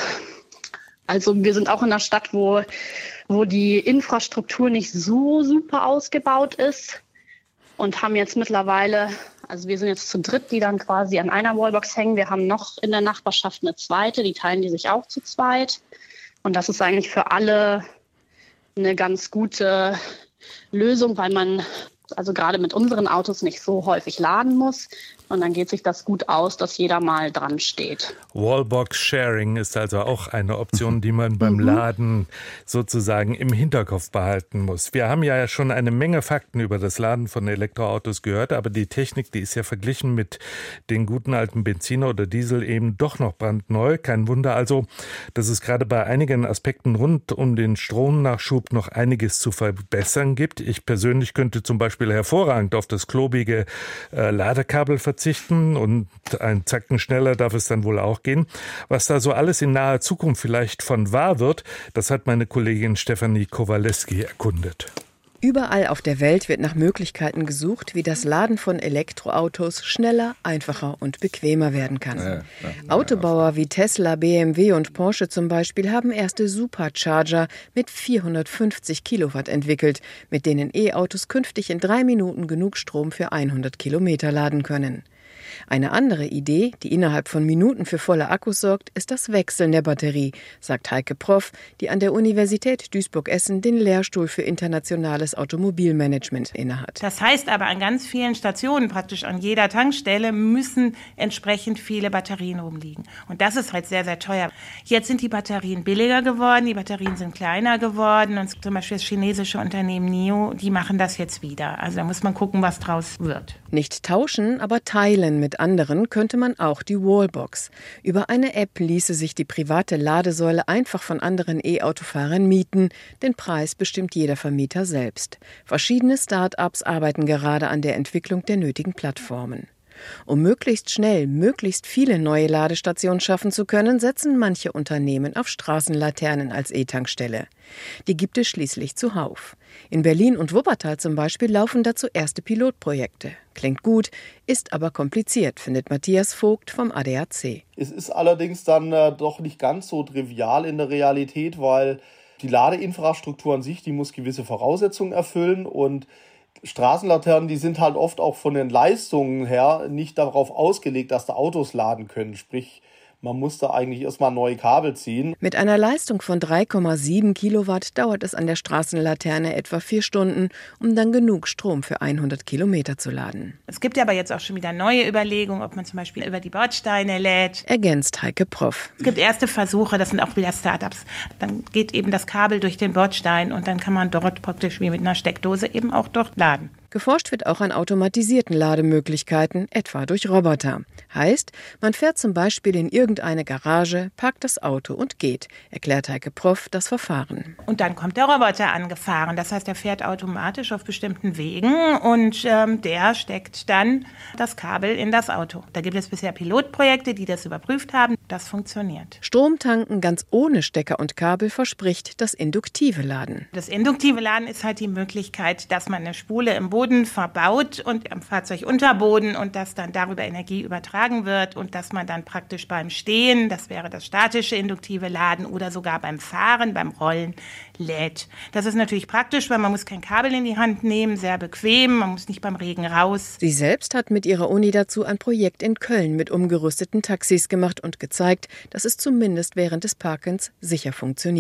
Also wir sind auch in einer Stadt, wo, wo die Infrastruktur nicht so super ausgebaut ist und haben jetzt mittlerweile, also wir sind jetzt zu dritt, die dann quasi an einer Wallbox hängen. Wir haben noch in der Nachbarschaft eine zweite, die teilen die sich auch zu zweit. Und das ist eigentlich für alle eine ganz gute Lösung, weil man also gerade mit unseren Autos nicht so häufig laden muss. Und dann geht sich das gut aus, dass jeder mal dran steht. Wallbox Sharing ist also auch eine Option, die man beim Laden sozusagen im Hinterkopf behalten muss. Wir haben ja schon eine Menge Fakten über das Laden von Elektroautos gehört, aber die Technik, die ist ja verglichen mit den guten alten Benziner oder Diesel eben doch noch brandneu. Kein Wunder also, dass es gerade bei einigen Aspekten rund um den Stromnachschub noch einiges zu verbessern gibt. Ich persönlich könnte zum Beispiel hervorragend auf das klobige äh, Ladekabel verzichten. Und ein Zacken schneller darf es dann wohl auch gehen. Was da so alles in naher Zukunft vielleicht von wahr wird, das hat meine Kollegin Stefanie Kowaleski erkundet. Überall auf der Welt wird nach Möglichkeiten gesucht, wie das Laden von Elektroautos schneller, einfacher und bequemer werden kann. Ja, ja, Autobauer wie Tesla, B M W und Porsche zum Beispiel haben erste Supercharger mit vierhundertfünfzig Kilowatt entwickelt, mit denen E-Autos künftig in drei Minuten genug Strom für hundert Kilometer laden können. Eine andere Idee, die innerhalb von Minuten für volle Akkus sorgt, ist das Wechseln der Batterie, sagt Heike Proff, die an der Universität Duisburg-Essen den Lehrstuhl für internationales Automobilmanagement innehat. Das heißt aber, an ganz vielen Stationen, praktisch an jeder Tankstelle, müssen entsprechend viele Batterien rumliegen. Und das ist halt sehr, sehr teuer. Jetzt sind die Batterien billiger geworden, die Batterien sind kleiner geworden und zum Beispiel das chinesische Unternehmen N I O, die machen das jetzt wieder. Also da muss man gucken, was draus wird. Nicht tauschen, aber teilen mit anderen könnte man auch die Wallbox. Über eine App ließe sich die private Ladesäule einfach von anderen E-Autofahrern mieten. Den Preis bestimmt jeder Vermieter selbst. Verschiedene Start-ups arbeiten gerade an der Entwicklung der nötigen Plattformen. Um möglichst schnell möglichst viele neue Ladestationen schaffen zu können, setzen manche Unternehmen auf Straßenlaternen als E-Tankstelle. Die gibt es schließlich zuhauf. In Berlin und Wuppertal zum Beispiel laufen dazu erste Pilotprojekte. Klingt gut, ist aber kompliziert, findet Matthias Vogt vom A D A C. Es ist allerdings dann äh, doch nicht ganz so trivial in der Realität, weil die Ladeinfrastruktur an sich, die muss gewisse Voraussetzungen erfüllen und Straßenlaternen, die sind halt oft auch von den Leistungen her nicht darauf ausgelegt, dass da Autos laden können. Sprich, man muss da eigentlich erstmal neue Kabel ziehen. Mit einer Leistung von drei Komma sieben Kilowatt dauert es an der Straßenlaterne etwa vier Stunden, um dann genug Strom für hundert Kilometer zu laden. Es gibt ja aber jetzt auch schon wieder neue Überlegungen, ob man zum Beispiel über die Bordsteine lädt. Ergänzt Heike Proff. Es gibt erste Versuche, das sind auch wieder Startups. Dann geht eben das Kabel durch den Bordstein und dann kann man dort praktisch wie mit einer Steckdose eben auch dort laden. Geforscht wird auch an automatisierten Lademöglichkeiten, etwa durch Roboter. Heißt, man fährt zum Beispiel in irgendeine Garage, parkt das Auto und geht, erklärt Heike Proff das Verfahren. Und dann kommt der Roboter angefahren. Das heißt, er fährt automatisch auf bestimmten Wegen und ähm, der steckt dann das Kabel in das Auto. Da gibt es bisher Pilotprojekte, die das überprüft haben. Das funktioniert. Stromtanken ganz ohne Stecker und Kabel verspricht das induktive Laden. Das induktive Laden ist halt die Möglichkeit, dass man eine Spule im Boden verbaut und am Fahrzeugunterboden und dass dann darüber Energie übertragen wird und dass man dann praktisch beim Stehen, das wäre das statische induktive Laden oder sogar beim Fahren, beim Rollen lädt. Das ist natürlich praktisch, weil man muss kein Kabel in die Hand nehmen, sehr bequem, man muss nicht beim Regen raus. Sie selbst hat mit ihrer Uni dazu ein Projekt in Köln mit umgerüsteten Taxis gemacht und gezeigt, dass es zumindest während des Parkens sicher funktioniert.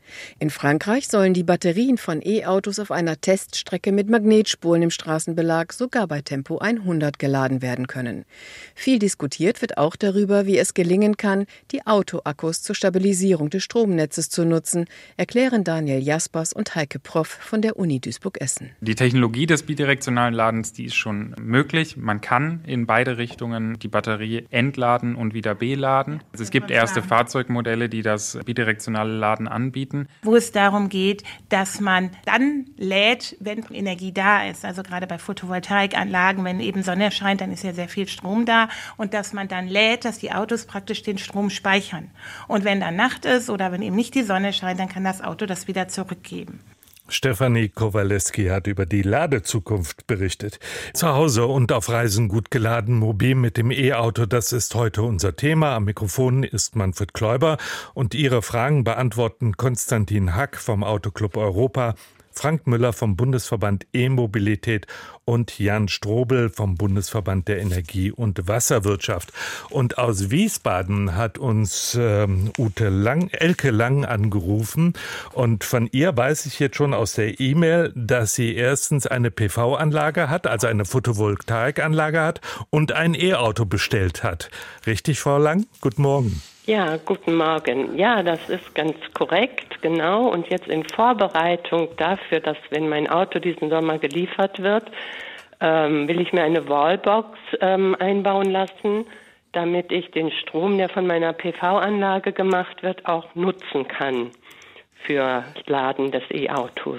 In Frankreich sollen die Batterien von E-Autos auf einer Teststrecke mit Magnetspulen im Straßenbelag sogar bei Tempo hundert geladen werden können. Viel diskutiert wird auch darüber, wie es gelingen kann, die Autoakkus zur Stabilisierung des Stromnetzes zu nutzen, erklären Daniel Jaspers und Heike Proff von der Uni Duisburg-Essen. Die Technologie des bidirektionalen Ladens, die ist schon möglich. Man kann in beide Richtungen die Batterie entladen und wieder beladen. Also es gibt erste Fahrzeugmodelle, die das bidirektionale Laden anbieten. Wo es darum geht, dass man dann lädt, wenn Energie da ist. Also gerade bei Photovoltaikanlagen, wenn eben Sonne scheint, dann ist ja sehr viel Strom da. Und dass man dann lädt, dass die Autos praktisch den Strom speichern. Und wenn dann Nacht ist oder wenn eben nicht die Sonne scheint, dann kann das Auto das wieder zurückgeben. Stefanie Kowaleski hat über die Ladezukunft berichtet. Zu Hause und auf Reisen gut geladen, mobil mit dem E-Auto, das ist heute unser Thema. Am Mikrofon ist Manfred Kläuber und Ihre Fragen beantworten Konstantin Hack vom Autoclub Europa, Frank Müller vom Bundesverband E-Mobilität und Jan Strobel vom Bundesverband der Energie- und Wasserwirtschaft. Und aus Wiesbaden hat uns ähm, Ute Lang, Elke Lang angerufen. Und von ihr weiß ich jetzt schon aus der E-Mail, dass sie erstens eine P V-Anlage hat, also eine Photovoltaikanlage hat und ein E-Auto bestellt hat. Richtig, Frau Lang? Guten Morgen. Ja, guten Morgen. Ja, das ist ganz korrekt, genau. Und jetzt in Vorbereitung dafür, dass, wenn mein Auto diesen Sommer geliefert wird, ähm, will ich mir eine Wallbox ähm, einbauen lassen, damit ich den Strom, der von meiner P V-Anlage gemacht wird, auch nutzen kann für das Laden des E-Autos.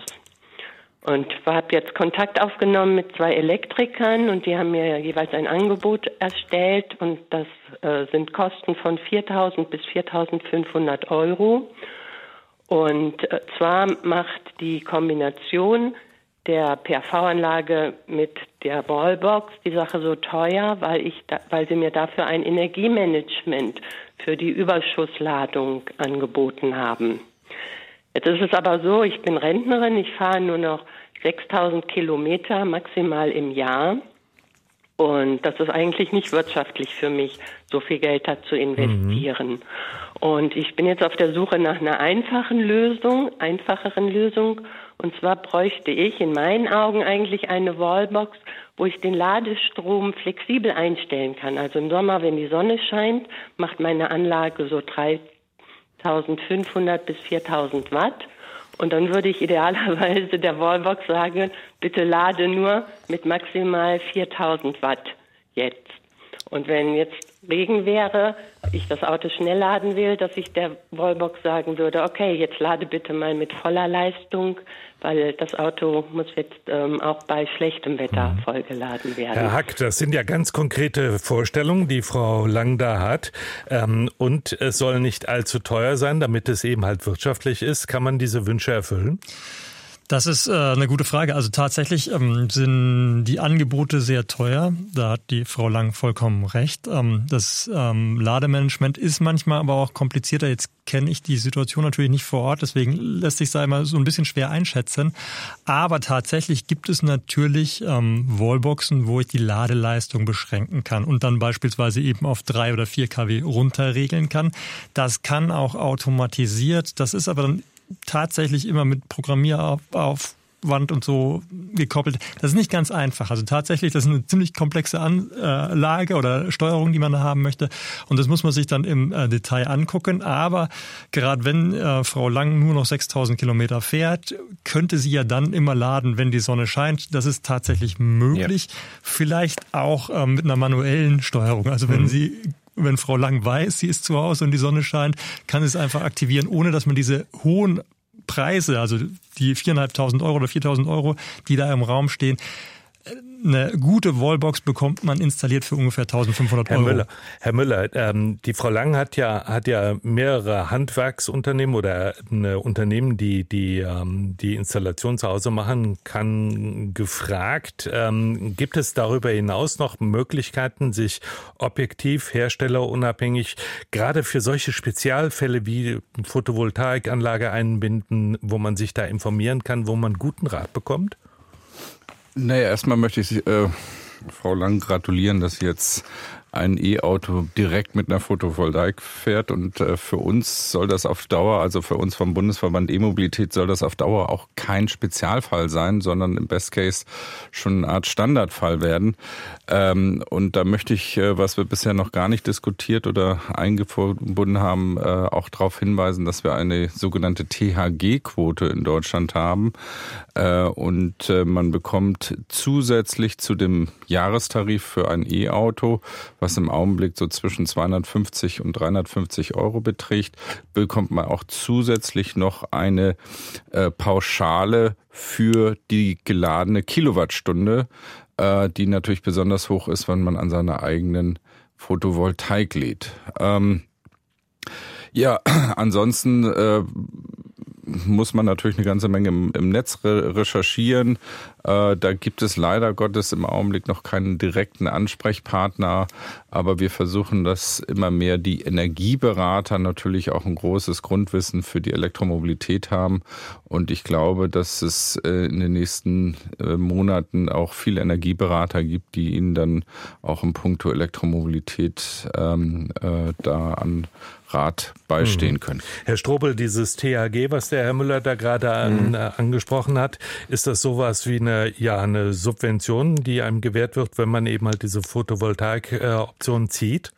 Und habe jetzt Kontakt aufgenommen mit zwei Elektrikern und die haben mir jeweils ein Angebot erstellt und das äh, sind Kosten von viertausend bis viertausendfünfhundert Euro. Und äh, zwar macht die Kombination der P V-Anlage mit der Wallbox die Sache so teuer, weil ich da, weil sie mir dafür ein Energiemanagement für die Überschussladung angeboten haben. Jetzt ist es aber so, ich bin Rentnerin, ich fahre nur noch sechstausend Kilometer maximal im Jahr und das ist eigentlich nicht wirtschaftlich für mich, so viel Geld da zu investieren. Mhm. Und ich bin jetzt auf der Suche nach einer einfachen Lösung, einfacheren Lösung und zwar bräuchte ich in meinen Augen eigentlich eine Wallbox, wo ich den Ladestrom flexibel einstellen kann. Also im Sommer, wenn die Sonne scheint, macht meine Anlage so dreitausendfünfhundert bis viertausend Watt. Und dann würde ich idealerweise der Wallbox sagen, bitte lade nur mit maximal viertausend Watt jetzt. Und wenn jetzt Regen wäre, ich das Auto schnell laden will, dass ich der Wallbox sagen würde, okay, jetzt lade bitte mal mit voller Leistung, weil das Auto muss jetzt ähm, auch bei schlechtem Wetter mhm. vollgeladen werden. Herr Hack, das sind ja ganz konkrete Vorstellungen, die Frau Lang da hat. Ähm, und es soll nicht allzu teuer sein, damit es eben halt wirtschaftlich ist. Kann man diese Wünsche erfüllen? Das ist äh, eine gute Frage. Also tatsächlich ähm, sind die Angebote sehr teuer. Da hat die Frau Lang vollkommen recht. Ähm, das ähm, Lademanagement ist manchmal aber auch komplizierter. Jetzt kenne ich die Situation natürlich nicht vor Ort, deswegen lässt sich da immer so ein bisschen schwer einschätzen. Aber tatsächlich gibt es natürlich ähm, Wallboxen, wo ich die Ladeleistung beschränken kann und dann beispielsweise eben auf drei oder vier Kilowatt runterregeln kann. Das kann auch automatisiert. Das ist aber dann tatsächlich immer mit Programmieraufwand und so gekoppelt. Das ist nicht ganz einfach. Also tatsächlich, das ist eine ziemlich komplexe Anlage oder Steuerung, die man da haben möchte. Und das muss man sich dann im äh, Detail angucken. Aber gerade wenn äh, Frau Lang nur noch sechstausend Kilometer fährt, könnte sie ja dann immer laden, wenn die Sonne scheint. Das ist tatsächlich möglich. Ja. Vielleicht auch äh, mit einer manuellen Steuerung. Also wenn mhm. sie Wenn Frau Lang weiß, sie ist zu Hause und die Sonne scheint, kann sie es einfach aktivieren, ohne dass man diese hohen Preise, also die viertausendfünfhundert Euro oder viertausend Euro, die da im Raum stehen, eine gute Wallbox bekommt man installiert für ungefähr eintausendfünfhundert Euro. Herr Müller, Herr Müller ähm, die Frau Lang hat ja, hat ja mehrere Handwerksunternehmen oder eine Unternehmen, die die, ähm, die Installation zu Hause machen kann, gefragt. Ähm, gibt es darüber hinaus noch Möglichkeiten, sich objektiv, herstellerunabhängig, gerade für solche Spezialfälle wie Photovoltaikanlage einbinden, wo man sich da informieren kann, wo man guten Rat bekommt? Naja, erstmal möchte ich äh, Frau Lang gratulieren, dass sie jetzt ein E-Auto direkt mit einer Photovoltaik fährt. Und äh, für uns soll das auf Dauer, also für uns vom Bundesverband E-Mobilität, soll das auf Dauer auch kein Spezialfall sein, sondern im Best Case schon eine Art Standardfall werden. Ähm, und da möchte ich, äh, was wir bisher noch gar nicht diskutiert oder eingebunden haben, äh, auch darauf hinweisen, dass wir eine sogenannte T H G-Quote in Deutschland haben. Äh, und äh, man bekommt zusätzlich zu dem Jahrestarif für ein E-Auto, was im Augenblick so zwischen zweihundertfünfzig und dreihundertfünfzig Euro beträgt, bekommt man auch zusätzlich noch eine äh, Pauschale für die geladene Kilowattstunde, äh, die natürlich besonders hoch ist, wenn man an seiner eigenen Photovoltaik lädt. Ähm, ja, ansonsten äh, muss man natürlich eine ganze Menge im, im Netz re- recherchieren. Äh, da gibt es leider Gottes im Augenblick noch keinen direkten Ansprechpartner, aber wir versuchen, dass immer mehr die Energieberater natürlich auch ein großes Grundwissen für die Elektromobilität haben. Und ich glaube, dass es äh, in den nächsten äh, Monaten auch viele Energieberater gibt, die Ihnen dann auch in puncto Elektromobilität ähm, äh, da an Rat beistehen können. Herr Strobel, dieses T H G, was der Herr Müller da gerade an, Mhm. äh, angesprochen hat, ist das sowas wie eine, ja, eine Subvention, die einem gewährt wird, wenn man eben halt diese Photovoltaik-Option äh, zieht?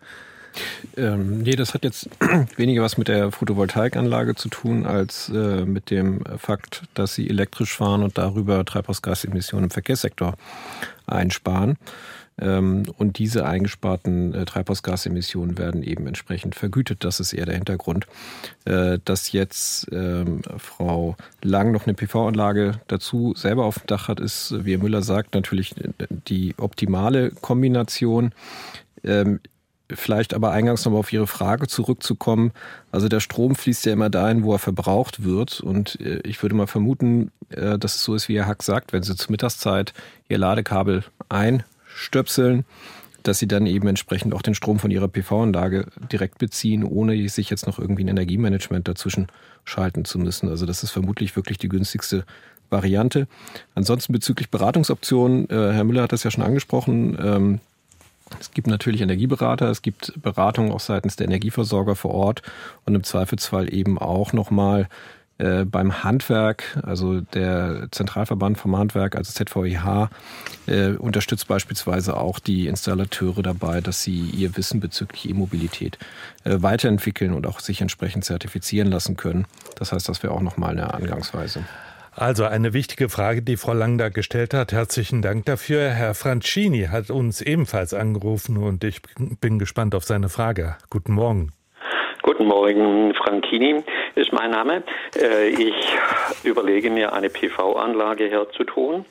Ähm, nee, das hat jetzt weniger was mit der Photovoltaikanlage zu tun, als äh, mit dem Fakt, dass sie elektrisch fahren und darüber Treibhausgasemissionen im Verkehrssektor einsparen. Ähm, und diese eingesparten äh, Treibhausgasemissionen werden eben entsprechend vergütet. Das ist eher der Hintergrund. Äh, dass jetzt ähm, Frau Lang noch eine P V-Anlage dazu selber auf dem Dach hat, ist, wie Herr Müller sagt, natürlich die optimale Kombination. Ähm, Vielleicht aber eingangs nochmal auf Ihre Frage zurückzukommen. Also der Strom fließt ja immer dahin, wo er verbraucht wird. Und äh, ich würde mal vermuten, äh, dass es so ist, wie Herr Hack sagt, wenn Sie zur Mittagszeit Ihr Ladekabel einstöpseln, dass Sie dann eben entsprechend auch den Strom von Ihrer P V-Anlage direkt beziehen, ohne sich jetzt noch irgendwie ein Energiemanagement dazwischen schalten zu müssen. Also das ist vermutlich wirklich die günstigste Variante. Ansonsten bezüglich Beratungsoptionen, äh, Herr Müller hat das ja schon angesprochen, ähm, es gibt natürlich Energieberater, es gibt Beratungen auch seitens der Energieversorger vor Ort und im Zweifelsfall eben auch nochmal äh, beim Handwerk, also der Zentralverband vom Handwerk, also Z V E H, äh, unterstützt beispielsweise auch die Installateure dabei, dass sie ihr Wissen bezüglich E-Mobilität äh, weiterentwickeln und auch sich entsprechend zertifizieren lassen können. Das heißt, das wäre auch nochmal eine Angangsweise. Also eine wichtige Frage, die Frau Lang da gestellt hat. Herzlichen Dank dafür. Herr Francini hat uns ebenfalls angerufen und ich bin gespannt auf seine Frage. Guten Morgen. Guten Morgen, Franchini ist mein Name. Ich überlege mir, eine P V-Anlage herzutun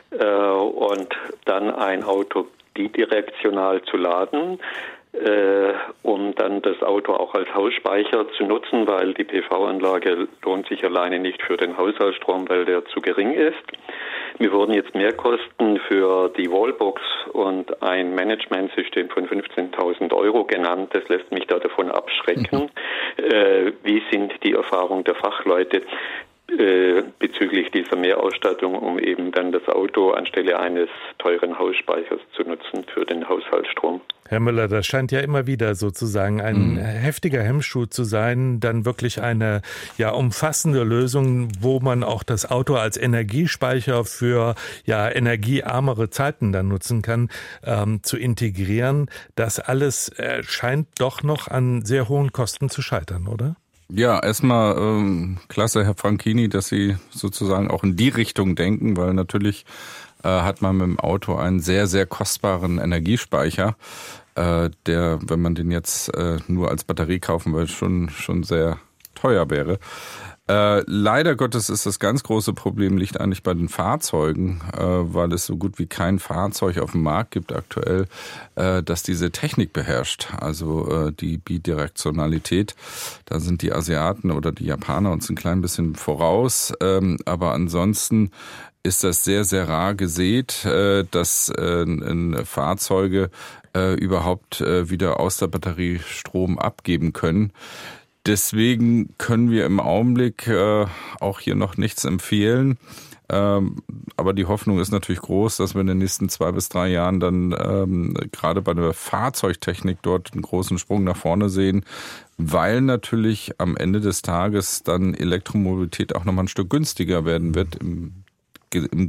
und dann ein Auto bidirektional zu laden, Äh, um dann das Auto auch als Hausspeicher zu nutzen, weil die P V-Anlage lohnt sich alleine nicht für den Haushaltsstrom, weil der zu gering ist. Mir wurden jetzt Mehrkosten für die Wallbox und ein Managementsystem von fünfzehntausend Euro genannt. Das lässt mich da davon abschrecken. Mhm. Äh, wie sind die Erfahrungen der Fachleute äh, bezüglich dieser Mehrausstattung, um eben dann das Auto anstelle eines teuren Hausspeichers zu nutzen für den Haushaltsstrom? Herr Müller, das scheint ja immer wieder sozusagen ein mhm. heftiger Hemmschuh zu sein, dann wirklich eine ja umfassende Lösung, wo man auch das Auto als Energiespeicher für ja energieärmere Zeiten dann nutzen kann, ähm, zu integrieren. Das alles äh, scheint doch noch an sehr hohen Kosten zu scheitern, oder? Ja, erstmal ähm, klasse, Herr Franchini, dass Sie sozusagen auch in die Richtung denken, weil natürlich äh, hat man mit dem Auto einen sehr, sehr kostbaren Energiespeicher, äh, der, wenn man den jetzt äh, nur als Batterie kaufen will, schon, schon sehr teuer wäre. Äh, leider Gottes ist das ganz große Problem, liegt eigentlich bei den Fahrzeugen, äh, weil es so gut wie kein Fahrzeug auf dem Markt gibt aktuell, äh, das diese Technik beherrscht, also äh, die Bidirektionalität. Da sind die Asiaten oder die Japaner uns ein klein bisschen voraus, ähm, aber ansonsten ist das sehr, sehr rar gesät, äh, dass äh, in Fahrzeuge äh, überhaupt äh, wieder aus der Batterie Strom abgeben können. Deswegen können wir im Augenblick äh, auch hier noch nichts empfehlen. Ähm, aber die Hoffnung ist natürlich groß, dass wir in den nächsten zwei bis drei Jahren dann ähm, gerade bei der Fahrzeugtechnik dort einen großen Sprung nach vorne sehen, weil natürlich am Ende des Tages dann Elektromobilität auch nochmal ein Stück günstiger werden wird im im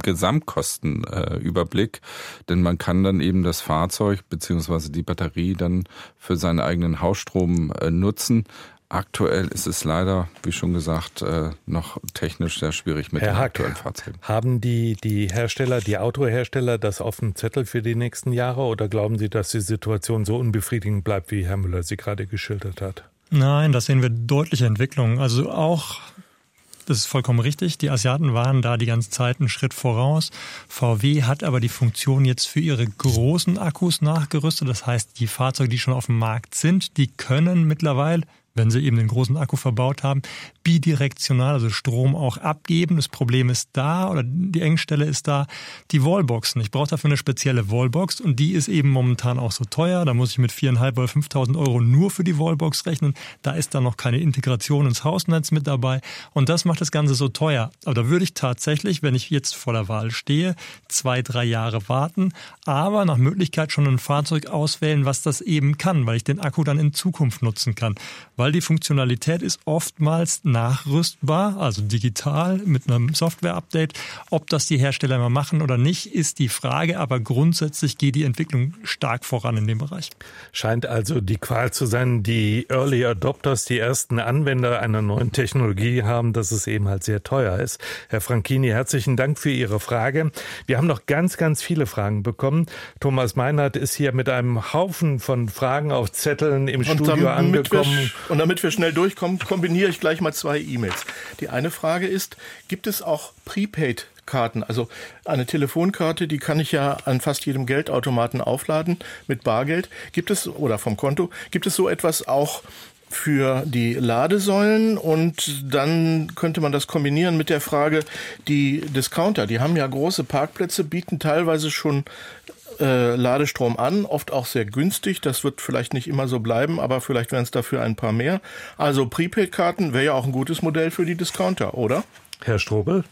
Gesamtkostenüberblick, äh, denn man kann dann eben das Fahrzeug bzw. die Batterie dann für seinen eigenen Hausstrom äh, nutzen. Aktuell ist es leider, wie schon gesagt, äh, noch technisch sehr schwierig mit Herr den Hack, aktuellen Fahrzeugen. Haben die, die Hersteller, die Autohersteller das auf dem Zettel für die nächsten Jahre oder glauben Sie, dass die Situation so unbefriedigend bleibt, wie Herr Müller sie gerade geschildert hat? Nein, das sehen wir deutliche Entwicklungen. Also auch das ist vollkommen richtig. Die Asiaten waren da die ganze Zeit einen Schritt voraus. V W hat aber die Funktion jetzt für ihre großen Akkus nachgerüstet. Das heißt, die Fahrzeuge, die schon auf dem Markt sind, die können mittlerweile, wenn sie eben den großen Akku verbaut haben, bidirektional, also Strom auch abgeben. Das Problem ist da, oder die Engstelle ist da, die Wallboxen. Ich brauche dafür eine spezielle Wallbox und die ist eben momentan auch so teuer. Da muss ich mit viertausendfünfhundert oder fünftausend Euro nur für die Wallbox rechnen. Da ist dann noch keine Integration ins Hausnetz mit dabei und das macht das Ganze so teuer. Aber da würde ich tatsächlich, wenn ich jetzt vor der Wahl stehe, zwei, drei Jahre warten, aber nach Möglichkeit schon ein Fahrzeug auswählen, was das eben kann, weil ich den Akku dann in Zukunft nutzen kann. Weil die Funktionalität ist oftmals nachrüstbar, also digital mit einem Software-Update. Ob das die Hersteller immer machen oder nicht, ist die Frage, aber grundsätzlich geht die Entwicklung stark voran in dem Bereich. Scheint also die Qual zu sein, die Early Adopters, die ersten Anwender einer neuen Technologie haben, dass es eben halt sehr teuer ist. Herr Franchini, herzlichen Dank für Ihre Frage. Wir haben noch ganz, ganz viele Fragen bekommen. Thomas Meinert ist hier mit einem Haufen von Fragen auf Zetteln im und Studio angekommen. Wir, und damit wir schnell durchkommen, kombiniere ich gleich mal zwei E-Mails. Die eine Frage ist, gibt es auch Prepaid-Karten? Also eine Telefonkarte, die kann ich ja an fast jedem Geldautomaten aufladen mit Bargeld. Gibt es, oder vom Konto, gibt es so etwas auch für die Ladesäulen? Und dann könnte man das kombinieren mit der Frage, die Discounter, die haben ja große Parkplätze, bieten teilweise schon Äh, Ladestrom an, oft auch sehr günstig. Das wird vielleicht nicht immer so bleiben, aber vielleicht werden es dafür ein paar mehr. Also Prepaid-Karten wäre ja auch ein gutes Modell für die Discounter, oder? Herr Strobel?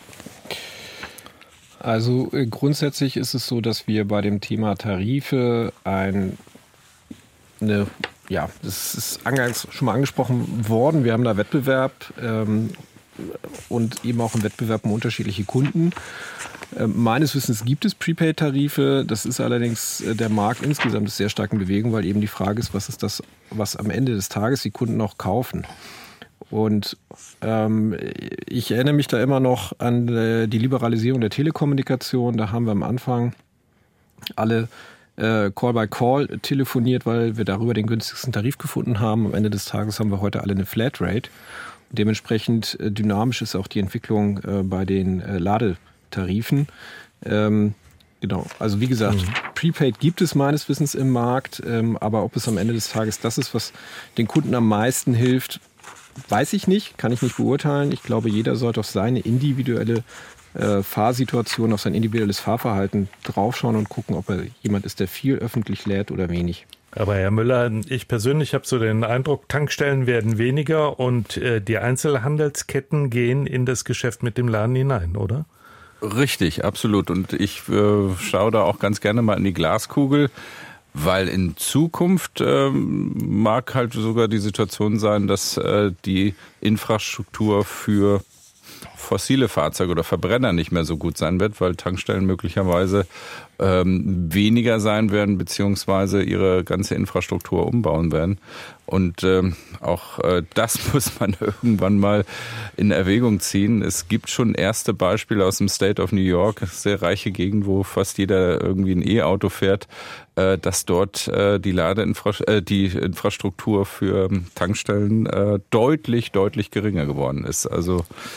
Also äh, grundsätzlich ist es so, dass wir bei dem Thema Tarife ein, eine, ja, das ist eingangs schon mal angesprochen worden. Wir haben da Wettbewerb ähm, und eben auch einen Wettbewerb um unterschiedliche Kunden. Meines Wissens gibt es Prepaid-Tarife. Das ist allerdings, der Markt insgesamt ist sehr stark in Bewegung, weil eben die Frage ist, was ist das, was am Ende des Tages die Kunden auch kaufen. Und ähm, ich erinnere mich da immer noch an äh, die Liberalisierung der Telekommunikation. Da haben wir am Anfang alle äh, Call-by-Call telefoniert, weil wir darüber den günstigsten Tarif gefunden haben. Am Ende des Tages haben wir heute alle eine Flatrate. Dementsprechend äh, dynamisch ist auch die Entwicklung äh, bei den äh, Lade Tarifen. Ähm, genau, also wie gesagt, mhm. Prepaid gibt es meines Wissens im Markt, ähm, aber ob es am Ende des Tages das ist, was den Kunden am meisten hilft, weiß ich nicht, kann ich nicht beurteilen. Ich glaube, jeder sollte auf seine individuelle äh, Fahrsituation, auf sein individuelles Fahrverhalten draufschauen und gucken, ob er jemand ist, der viel öffentlich lädt oder wenig. Aber Herr Müller, ich persönlich habe so den Eindruck, Tankstellen werden weniger und äh, die Einzelhandelsketten gehen in das Geschäft mit dem Laden hinein, oder? Richtig, absolut. Und ich äh, schaue da auch ganz gerne mal in die Glaskugel, weil in Zukunft äh, mag halt sogar die Situation sein, dass äh, die Infrastruktur für fossile Fahrzeuge oder Verbrenner nicht mehr so gut sein wird, weil Tankstellen möglicherweise ähm, weniger sein werden, beziehungsweise ihre ganze Infrastruktur umbauen werden. Und ähm, auch äh, das muss man irgendwann mal in Erwägung ziehen. Es gibt schon erste Beispiele aus dem State of New York, sehr reiche Gegend, wo fast jeder irgendwie ein E-Auto fährt, äh, dass dort äh, die Ladeinfra- äh, die Infrastruktur für Tankstellen äh, deutlich, deutlich geringer geworden ist. Also da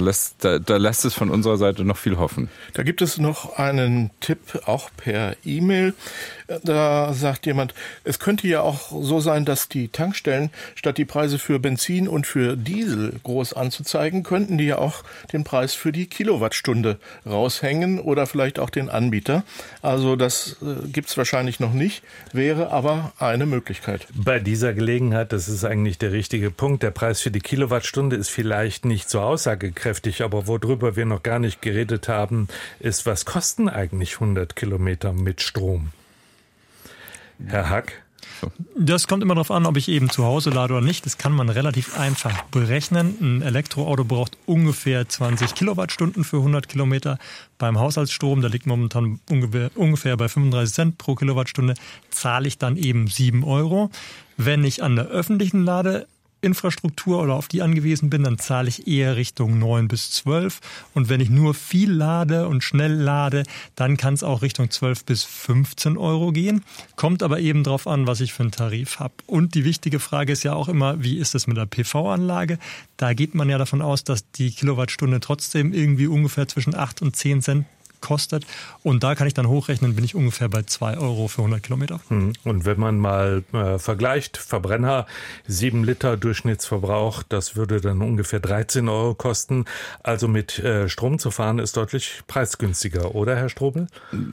lässt, da, da lässt es von unserer Seite noch viel hoffen. Da gibt es noch einen Tipp, auch per E-Mail. Da sagt jemand, es könnte ja auch so sein, dass die Tankstellen statt die Preise für Benzin und für Diesel groß anzuzeigen, könnten die ja auch den Preis für die Kilowattstunde raushängen oder vielleicht auch den Anbieter. Also das äh, gibt es wahrscheinlich noch nicht, wäre aber eine Möglichkeit. Bei dieser Gelegenheit, das ist eigentlich der richtige Punkt, der Preis für die Kilowattstunde ist vielleicht nicht so aussagekräftig, aber worüber wir noch gar nicht geredet haben, ist, was kosten eigentlich hundert Kilometer mit Strom? Herr Hack? Das kommt immer darauf an, ob ich eben zu Hause lade oder nicht. Das kann man relativ einfach berechnen. Ein Elektroauto braucht ungefähr zwanzig Kilowattstunden für hundert Kilometer. Beim Haushaltsstrom, der liegt momentan ungefähr, ungefähr bei fünfunddreißig Cent pro Kilowattstunde, zahle ich dann eben sieben Euro. Wenn ich an der öffentlichen Lade Infrastruktur oder auf die angewiesen bin, dann zahle ich eher Richtung neun bis zwölf. Und wenn ich nur viel lade und schnell lade, dann kann es auch Richtung zwölf bis fünfzehn Euro gehen. Kommt aber eben drauf an, was ich für einen Tarif habe. Und die wichtige Frage ist ja auch immer, wie ist es mit der P V-Anlage? Da geht man ja davon aus, dass die Kilowattstunde trotzdem irgendwie ungefähr zwischen acht und zehn Cent kostet. Und da kann ich dann hochrechnen, bin ich ungefähr bei zwei Euro für hundert Kilometer. Und wenn man mal äh, vergleicht, Verbrenner, sieben Liter Durchschnittsverbrauch, das würde dann ungefähr dreizehn Euro kosten. Also mit äh, Strom zu fahren ist deutlich preisgünstiger, oder Herr Strobel?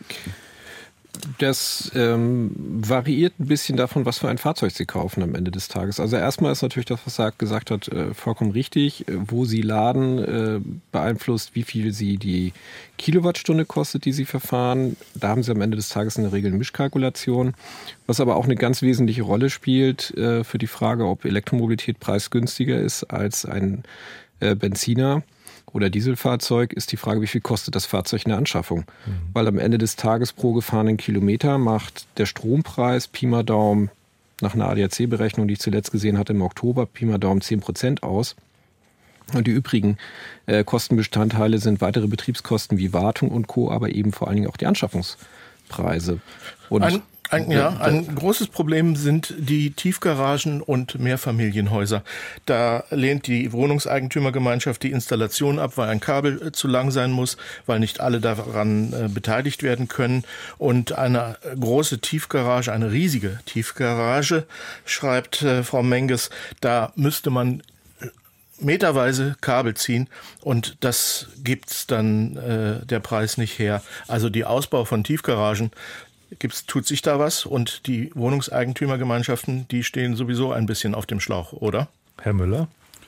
Das ähm, variiert ein bisschen davon, was für ein Fahrzeug Sie kaufen am Ende des Tages. Also erstmal ist natürlich das, was er gesagt hat, äh, vollkommen richtig. Wo Sie laden, äh, beeinflusst, wie viel Sie die Kilowattstunde kostet, die Sie verfahren. Da haben Sie am Ende des Tages in der Regel eine Mischkalkulation. Was aber auch eine ganz wesentliche Rolle spielt äh, für die Frage, ob Elektromobilität preisgünstiger ist als ein äh, Benziner oder Dieselfahrzeug, ist die Frage, wie viel kostet das Fahrzeug in der Anschaffung? Mhm. Weil am Ende des Tages pro gefahrenen Kilometer macht der Strompreis Pi mal Daumen nach einer A D A C-Berechnung, die ich zuletzt gesehen hatte im Oktober, Pi mal Daumen zehn Prozent aus. Und die übrigen äh, Kostenbestandteile sind weitere Betriebskosten wie Wartung und Co., aber eben vor allen Dingen auch die Anschaffungspreise. Und ein, ein, ja, ein großes Problem sind die Tiefgaragen und Mehrfamilienhäuser. Da lehnt die Wohnungseigentümergemeinschaft die Installation ab, weil ein Kabel zu lang sein muss, weil nicht alle daran äh, beteiligt werden können. Und eine große Tiefgarage, eine riesige Tiefgarage, schreibt äh, Frau Menges, da müsste man meterweise Kabel ziehen und das gibt's dann äh, der Preis nicht her. Also die Ausbau von Tiefgaragen, gibt's, tut sich da was und die Wohnungseigentümergemeinschaften, die stehen sowieso ein bisschen auf dem Schlauch, oder? Herr Müller?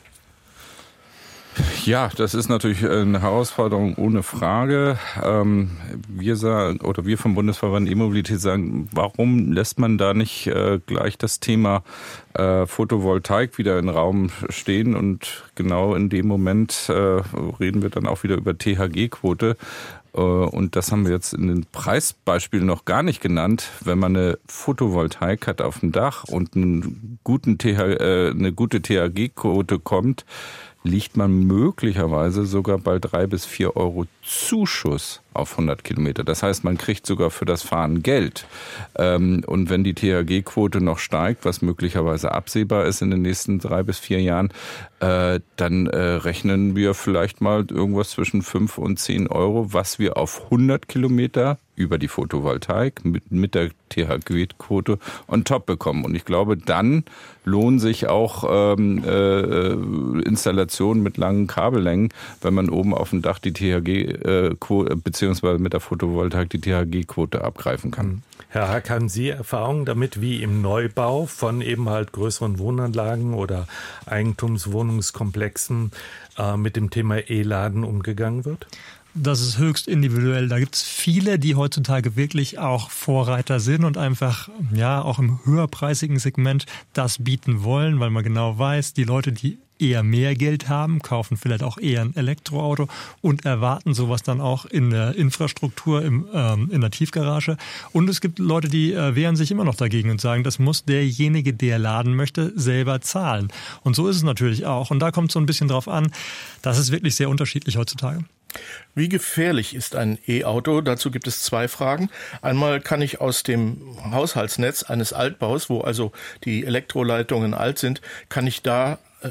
Ja, das ist natürlich eine Herausforderung ohne Frage. Ähm, wir sagen, oder wir vom Bundesverband E-Mobilität sagen, warum lässt man da nicht äh, gleich das Thema äh, Photovoltaik wieder in den Raum stehen? Und genau in dem Moment äh, reden wir dann auch wieder über T H G-Quote. Äh, und das haben wir jetzt in den Preisbeispielen noch gar nicht genannt. Wenn man eine Photovoltaik hat auf dem Dach und einen guten T H, äh, eine gute T H G-Quote kommt, liegt man möglicherweise sogar bei drei bis vier Euro Zuschuss auf hundert Kilometer. Das heißt, man kriegt sogar für das Fahren Geld. Und wenn die T H G-Quote noch steigt, was möglicherweise absehbar ist in den nächsten drei bis vier Jahren, dann rechnen wir vielleicht mal irgendwas zwischen fünf und zehn Euro, was wir auf hundert Kilometer über die Photovoltaik mit, mit der T H G-Quote on top bekommen. Und ich glaube, dann lohnen sich auch ähm, äh, Installationen mit langen Kabellängen, wenn man oben auf dem Dach die T H G-Quote äh, beziehungsweise mit der Photovoltaik die T H G-Quote abgreifen kann. Herr Hack, haben Sie Erfahrungen damit, wie im Neubau von eben halt größeren Wohnanlagen oder Eigentumswohnungskomplexen äh, mit dem Thema E-Laden umgegangen wird? Das ist höchst individuell. Da gibt es viele, die heutzutage wirklich auch Vorreiter sind und einfach ja auch im höherpreisigen Segment das bieten wollen, weil man genau weiß, die Leute, die eher mehr Geld haben, kaufen vielleicht auch eher ein Elektroauto und erwarten sowas dann auch in der Infrastruktur, im, ähm, in der Tiefgarage. Und es gibt Leute, die äh, wehren sich immer noch dagegen und sagen, das muss derjenige, der laden möchte, selber zahlen. Und so ist es natürlich auch. Und da kommt es so ein bisschen drauf an, das ist wirklich sehr unterschiedlich heutzutage. Wie gefährlich ist ein E-Auto? Dazu gibt es zwei Fragen. Einmal kann ich aus dem Haushaltsnetz eines Altbaus, wo also die Elektroleitungen alt sind, kann ich da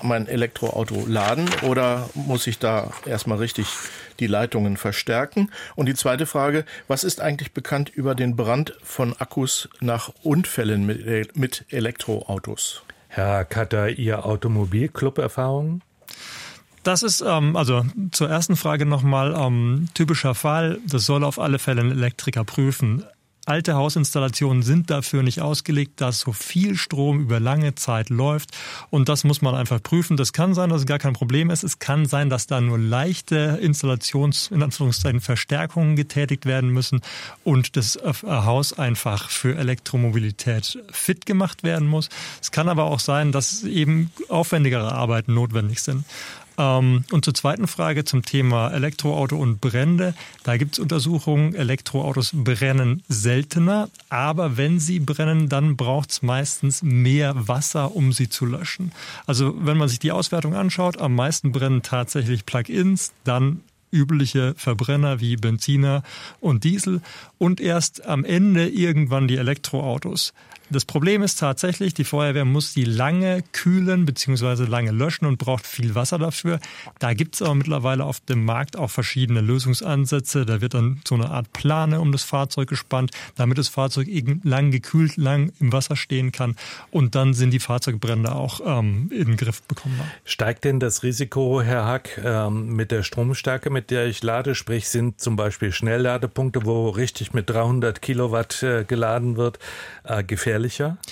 mein Elektroauto laden oder muss ich da erstmal richtig die Leitungen verstärken? Und die zweite Frage, was ist eigentlich bekannt über den Brand von Akkus nach Unfällen mit, mit Elektroautos? Herr Katter, Ihr Automobilclub-Erfahrungen? Das ist, ähm, also zur ersten Frage nochmal, ähm, typischer Fall, das soll auf alle Fälle ein Elektriker prüfen. Alte Hausinstallationen sind dafür nicht ausgelegt, dass so viel Strom über lange Zeit läuft und das muss man einfach prüfen. Das kann sein, dass es gar kein Problem ist. Es kann sein, dass da nur leichte Installations-, in Anführungszeichen Verstärkungen getätigt werden müssen und das Haus einfach für Elektromobilität fit gemacht werden muss. Es kann aber auch sein, dass eben aufwendigere Arbeiten notwendig sind. Und zur zweiten Frage zum Thema Elektroauto und Brände. Da gibt es Untersuchungen, Elektroautos brennen seltener, aber wenn sie brennen, dann braucht es meistens mehr Wasser, um sie zu löschen. Also wenn man sich die Auswertung anschaut, am meisten brennen tatsächlich Plug-ins, dann übliche Verbrenner wie Benziner und Diesel und erst am Ende irgendwann die Elektroautos. Das Problem ist tatsächlich, die Feuerwehr muss die lange kühlen bzw. lange löschen und braucht viel Wasser dafür. Da gibt es aber mittlerweile auf dem Markt auch verschiedene Lösungsansätze. Da wird dann so eine Art Plane um das Fahrzeug gespannt, damit das Fahrzeug lang gekühlt, lang im Wasser stehen kann. Und dann sind die Fahrzeugbrände auch ähm, in den Griff bekommen. Steigt denn das Risiko, Herr Hack, ähm, mit der Stromstärke, mit der ich lade? Sprich, sind zum Beispiel Schnellladepunkte, wo richtig mit dreihundert Kilowatt äh, geladen wird, äh, gefährlicher?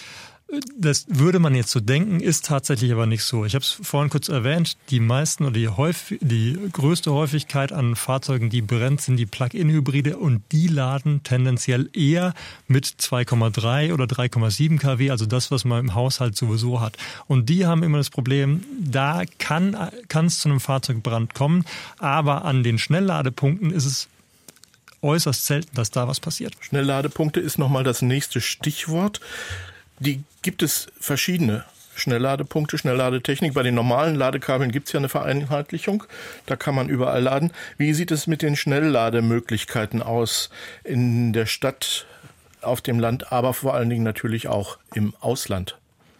Das würde man jetzt so denken, ist tatsächlich aber nicht so. Ich habe es vorhin kurz erwähnt, die meisten oder die, häufig, die größte Häufigkeit an Fahrzeugen, die brennt, sind die Plug-in-Hybride und die laden tendenziell eher mit zwei Komma drei oder drei Komma sieben Kilowatt, also das, was man im Haushalt sowieso hat. Und die haben immer das Problem, da kann kann es zu einem Fahrzeugbrand kommen, aber an den Schnellladepunkten ist es äußerst selten, dass da was passiert. Schnellladepunkte ist nochmal das nächste Stichwort. Die gibt es verschiedene Schnellladepunkte, Schnellladetechnik. Bei den normalen Ladekabeln gibt es ja eine Vereinheitlichung. Da kann man überall laden. Wie sieht es mit den Schnelllademöglichkeiten aus in der Stadt, auf dem Land, aber vor allen Dingen natürlich auch im Ausland?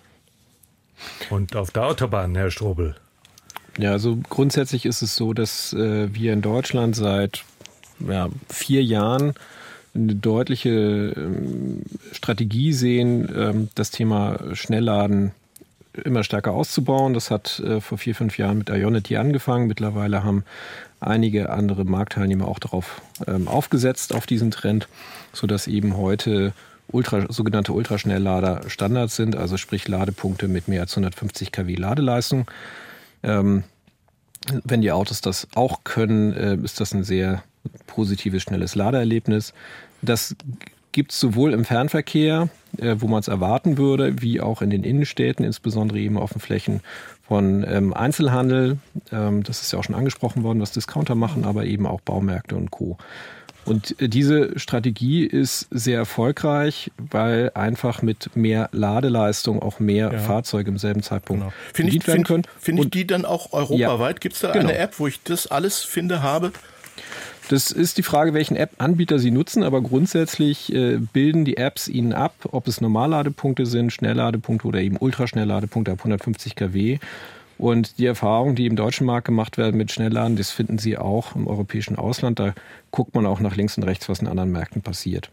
Und auf der Autobahn, Herr Strobel? Ja, also grundsätzlich ist es so, dass äh, wir in Deutschland seit ja, vier Jahren eine deutliche ähm, Strategie sehen, ähm, das Thema Schnellladen immer stärker auszubauen. Das hat äh, vor vier, fünf Jahren mit Ionity angefangen. Mittlerweile haben einige andere Marktteilnehmer auch darauf ähm, aufgesetzt, auf diesen Trend, sodass eben heute Ultra, sogenannte Ultraschnelllader Standard sind, also sprich Ladepunkte mit mehr als hundertfünfzig Kilowatt Ladeleistung. Ähm, wenn die Autos das auch können, äh, ist das ein sehr positives, schnelles Ladeerlebnis. Das gibt es sowohl im Fernverkehr, äh, wo man es erwarten würde, wie auch in den Innenstädten, insbesondere eben auf den Flächen von ähm, Einzelhandel. Ähm, das ist ja auch schon angesprochen worden, was Discounter machen, aber eben auch Baumärkte und Co. Und äh, diese Strategie ist sehr erfolgreich, weil einfach mit mehr Ladeleistung auch mehr ja. Fahrzeuge im selben Zeitpunkt genau. bedient werden können. Finde ich die dann auch europaweit? Ja, gibt es da genau. eine App, wo ich das alles finde, habe? Das ist die Frage, welchen App-Anbieter Sie nutzen, aber grundsätzlich äh, bilden die Apps Ihnen ab, ob es Normalladepunkte sind, Schnellladepunkte oder eben Ultraschnellladepunkte ab hundertfünfzig Kilowatt. Und die Erfahrungen, die im deutschen Markt gemacht werden mit Schnellladen, das finden Sie auch im europäischen Ausland. Da guckt man auch nach links und rechts, was in anderen Märkten passiert.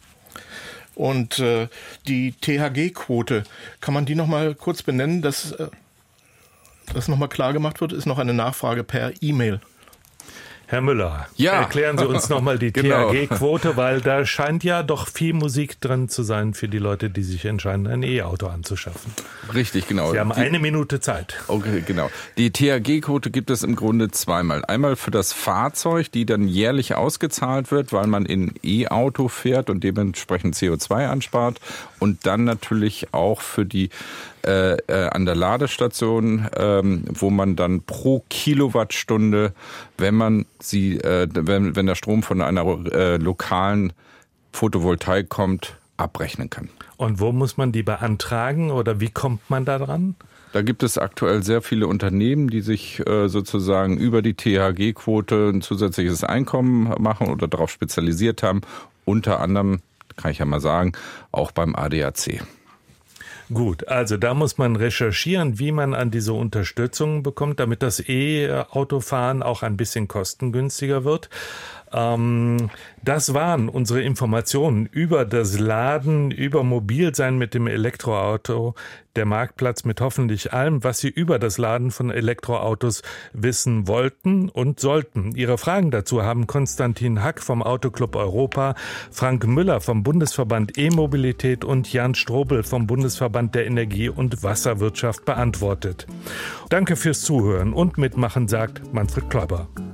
Und äh, die T H G-Quote, kann man die noch mal kurz benennen, dass äh, das noch mal klar gemacht wird, ist noch eine Nachfrage per E-Mail. Herr Müller, ja. erklären Sie uns nochmal die genau. T H G-Quote, weil da scheint ja doch viel Musik drin zu sein für die Leute, die sich entscheiden, ein E-Auto anzuschaffen. Richtig, genau. Sie haben die, eine Minute Zeit. Okay, genau. Die T H G-Quote gibt es im Grunde zweimal. Einmal für das Fahrzeug, die dann jährlich ausgezahlt wird, weil man in E-Auto fährt und dementsprechend C O zwei anspart. Und dann natürlich auch für die äh, äh, an der Ladestation, ähm, wo man dann pro Kilowattstunde, wenn man sie, äh, wenn, wenn der Strom von einer äh, lokalen Photovoltaik kommt, abrechnen kann. Und wo muss man die beantragen oder wie kommt man da dran? Da gibt es aktuell sehr viele Unternehmen, die sich äh, sozusagen über die T H G-Quote ein zusätzliches Einkommen machen oder darauf spezialisiert haben. Unter anderem, kann ich ja mal sagen, auch beim A D A C. Gut, also da muss man recherchieren, wie man an diese Unterstützung bekommt, damit das E-Autofahren auch ein bisschen kostengünstiger wird. Ähm, das waren unsere Informationen über das Laden, über Mobilsein mit dem Elektroauto. Der Marktplatz mit hoffentlich allem, was Sie über das Laden von Elektroautos wissen wollten und sollten. Ihre Fragen dazu haben Konstantin Hack vom Autoclub Europa, Frank Müller vom Bundesverband E-Mobilität und Jan Strobel vom Bundesverband der Energie- und Wasserwirtschaft beantwortet. Danke fürs Zuhören und Mitmachen, sagt Manfred Kläuber.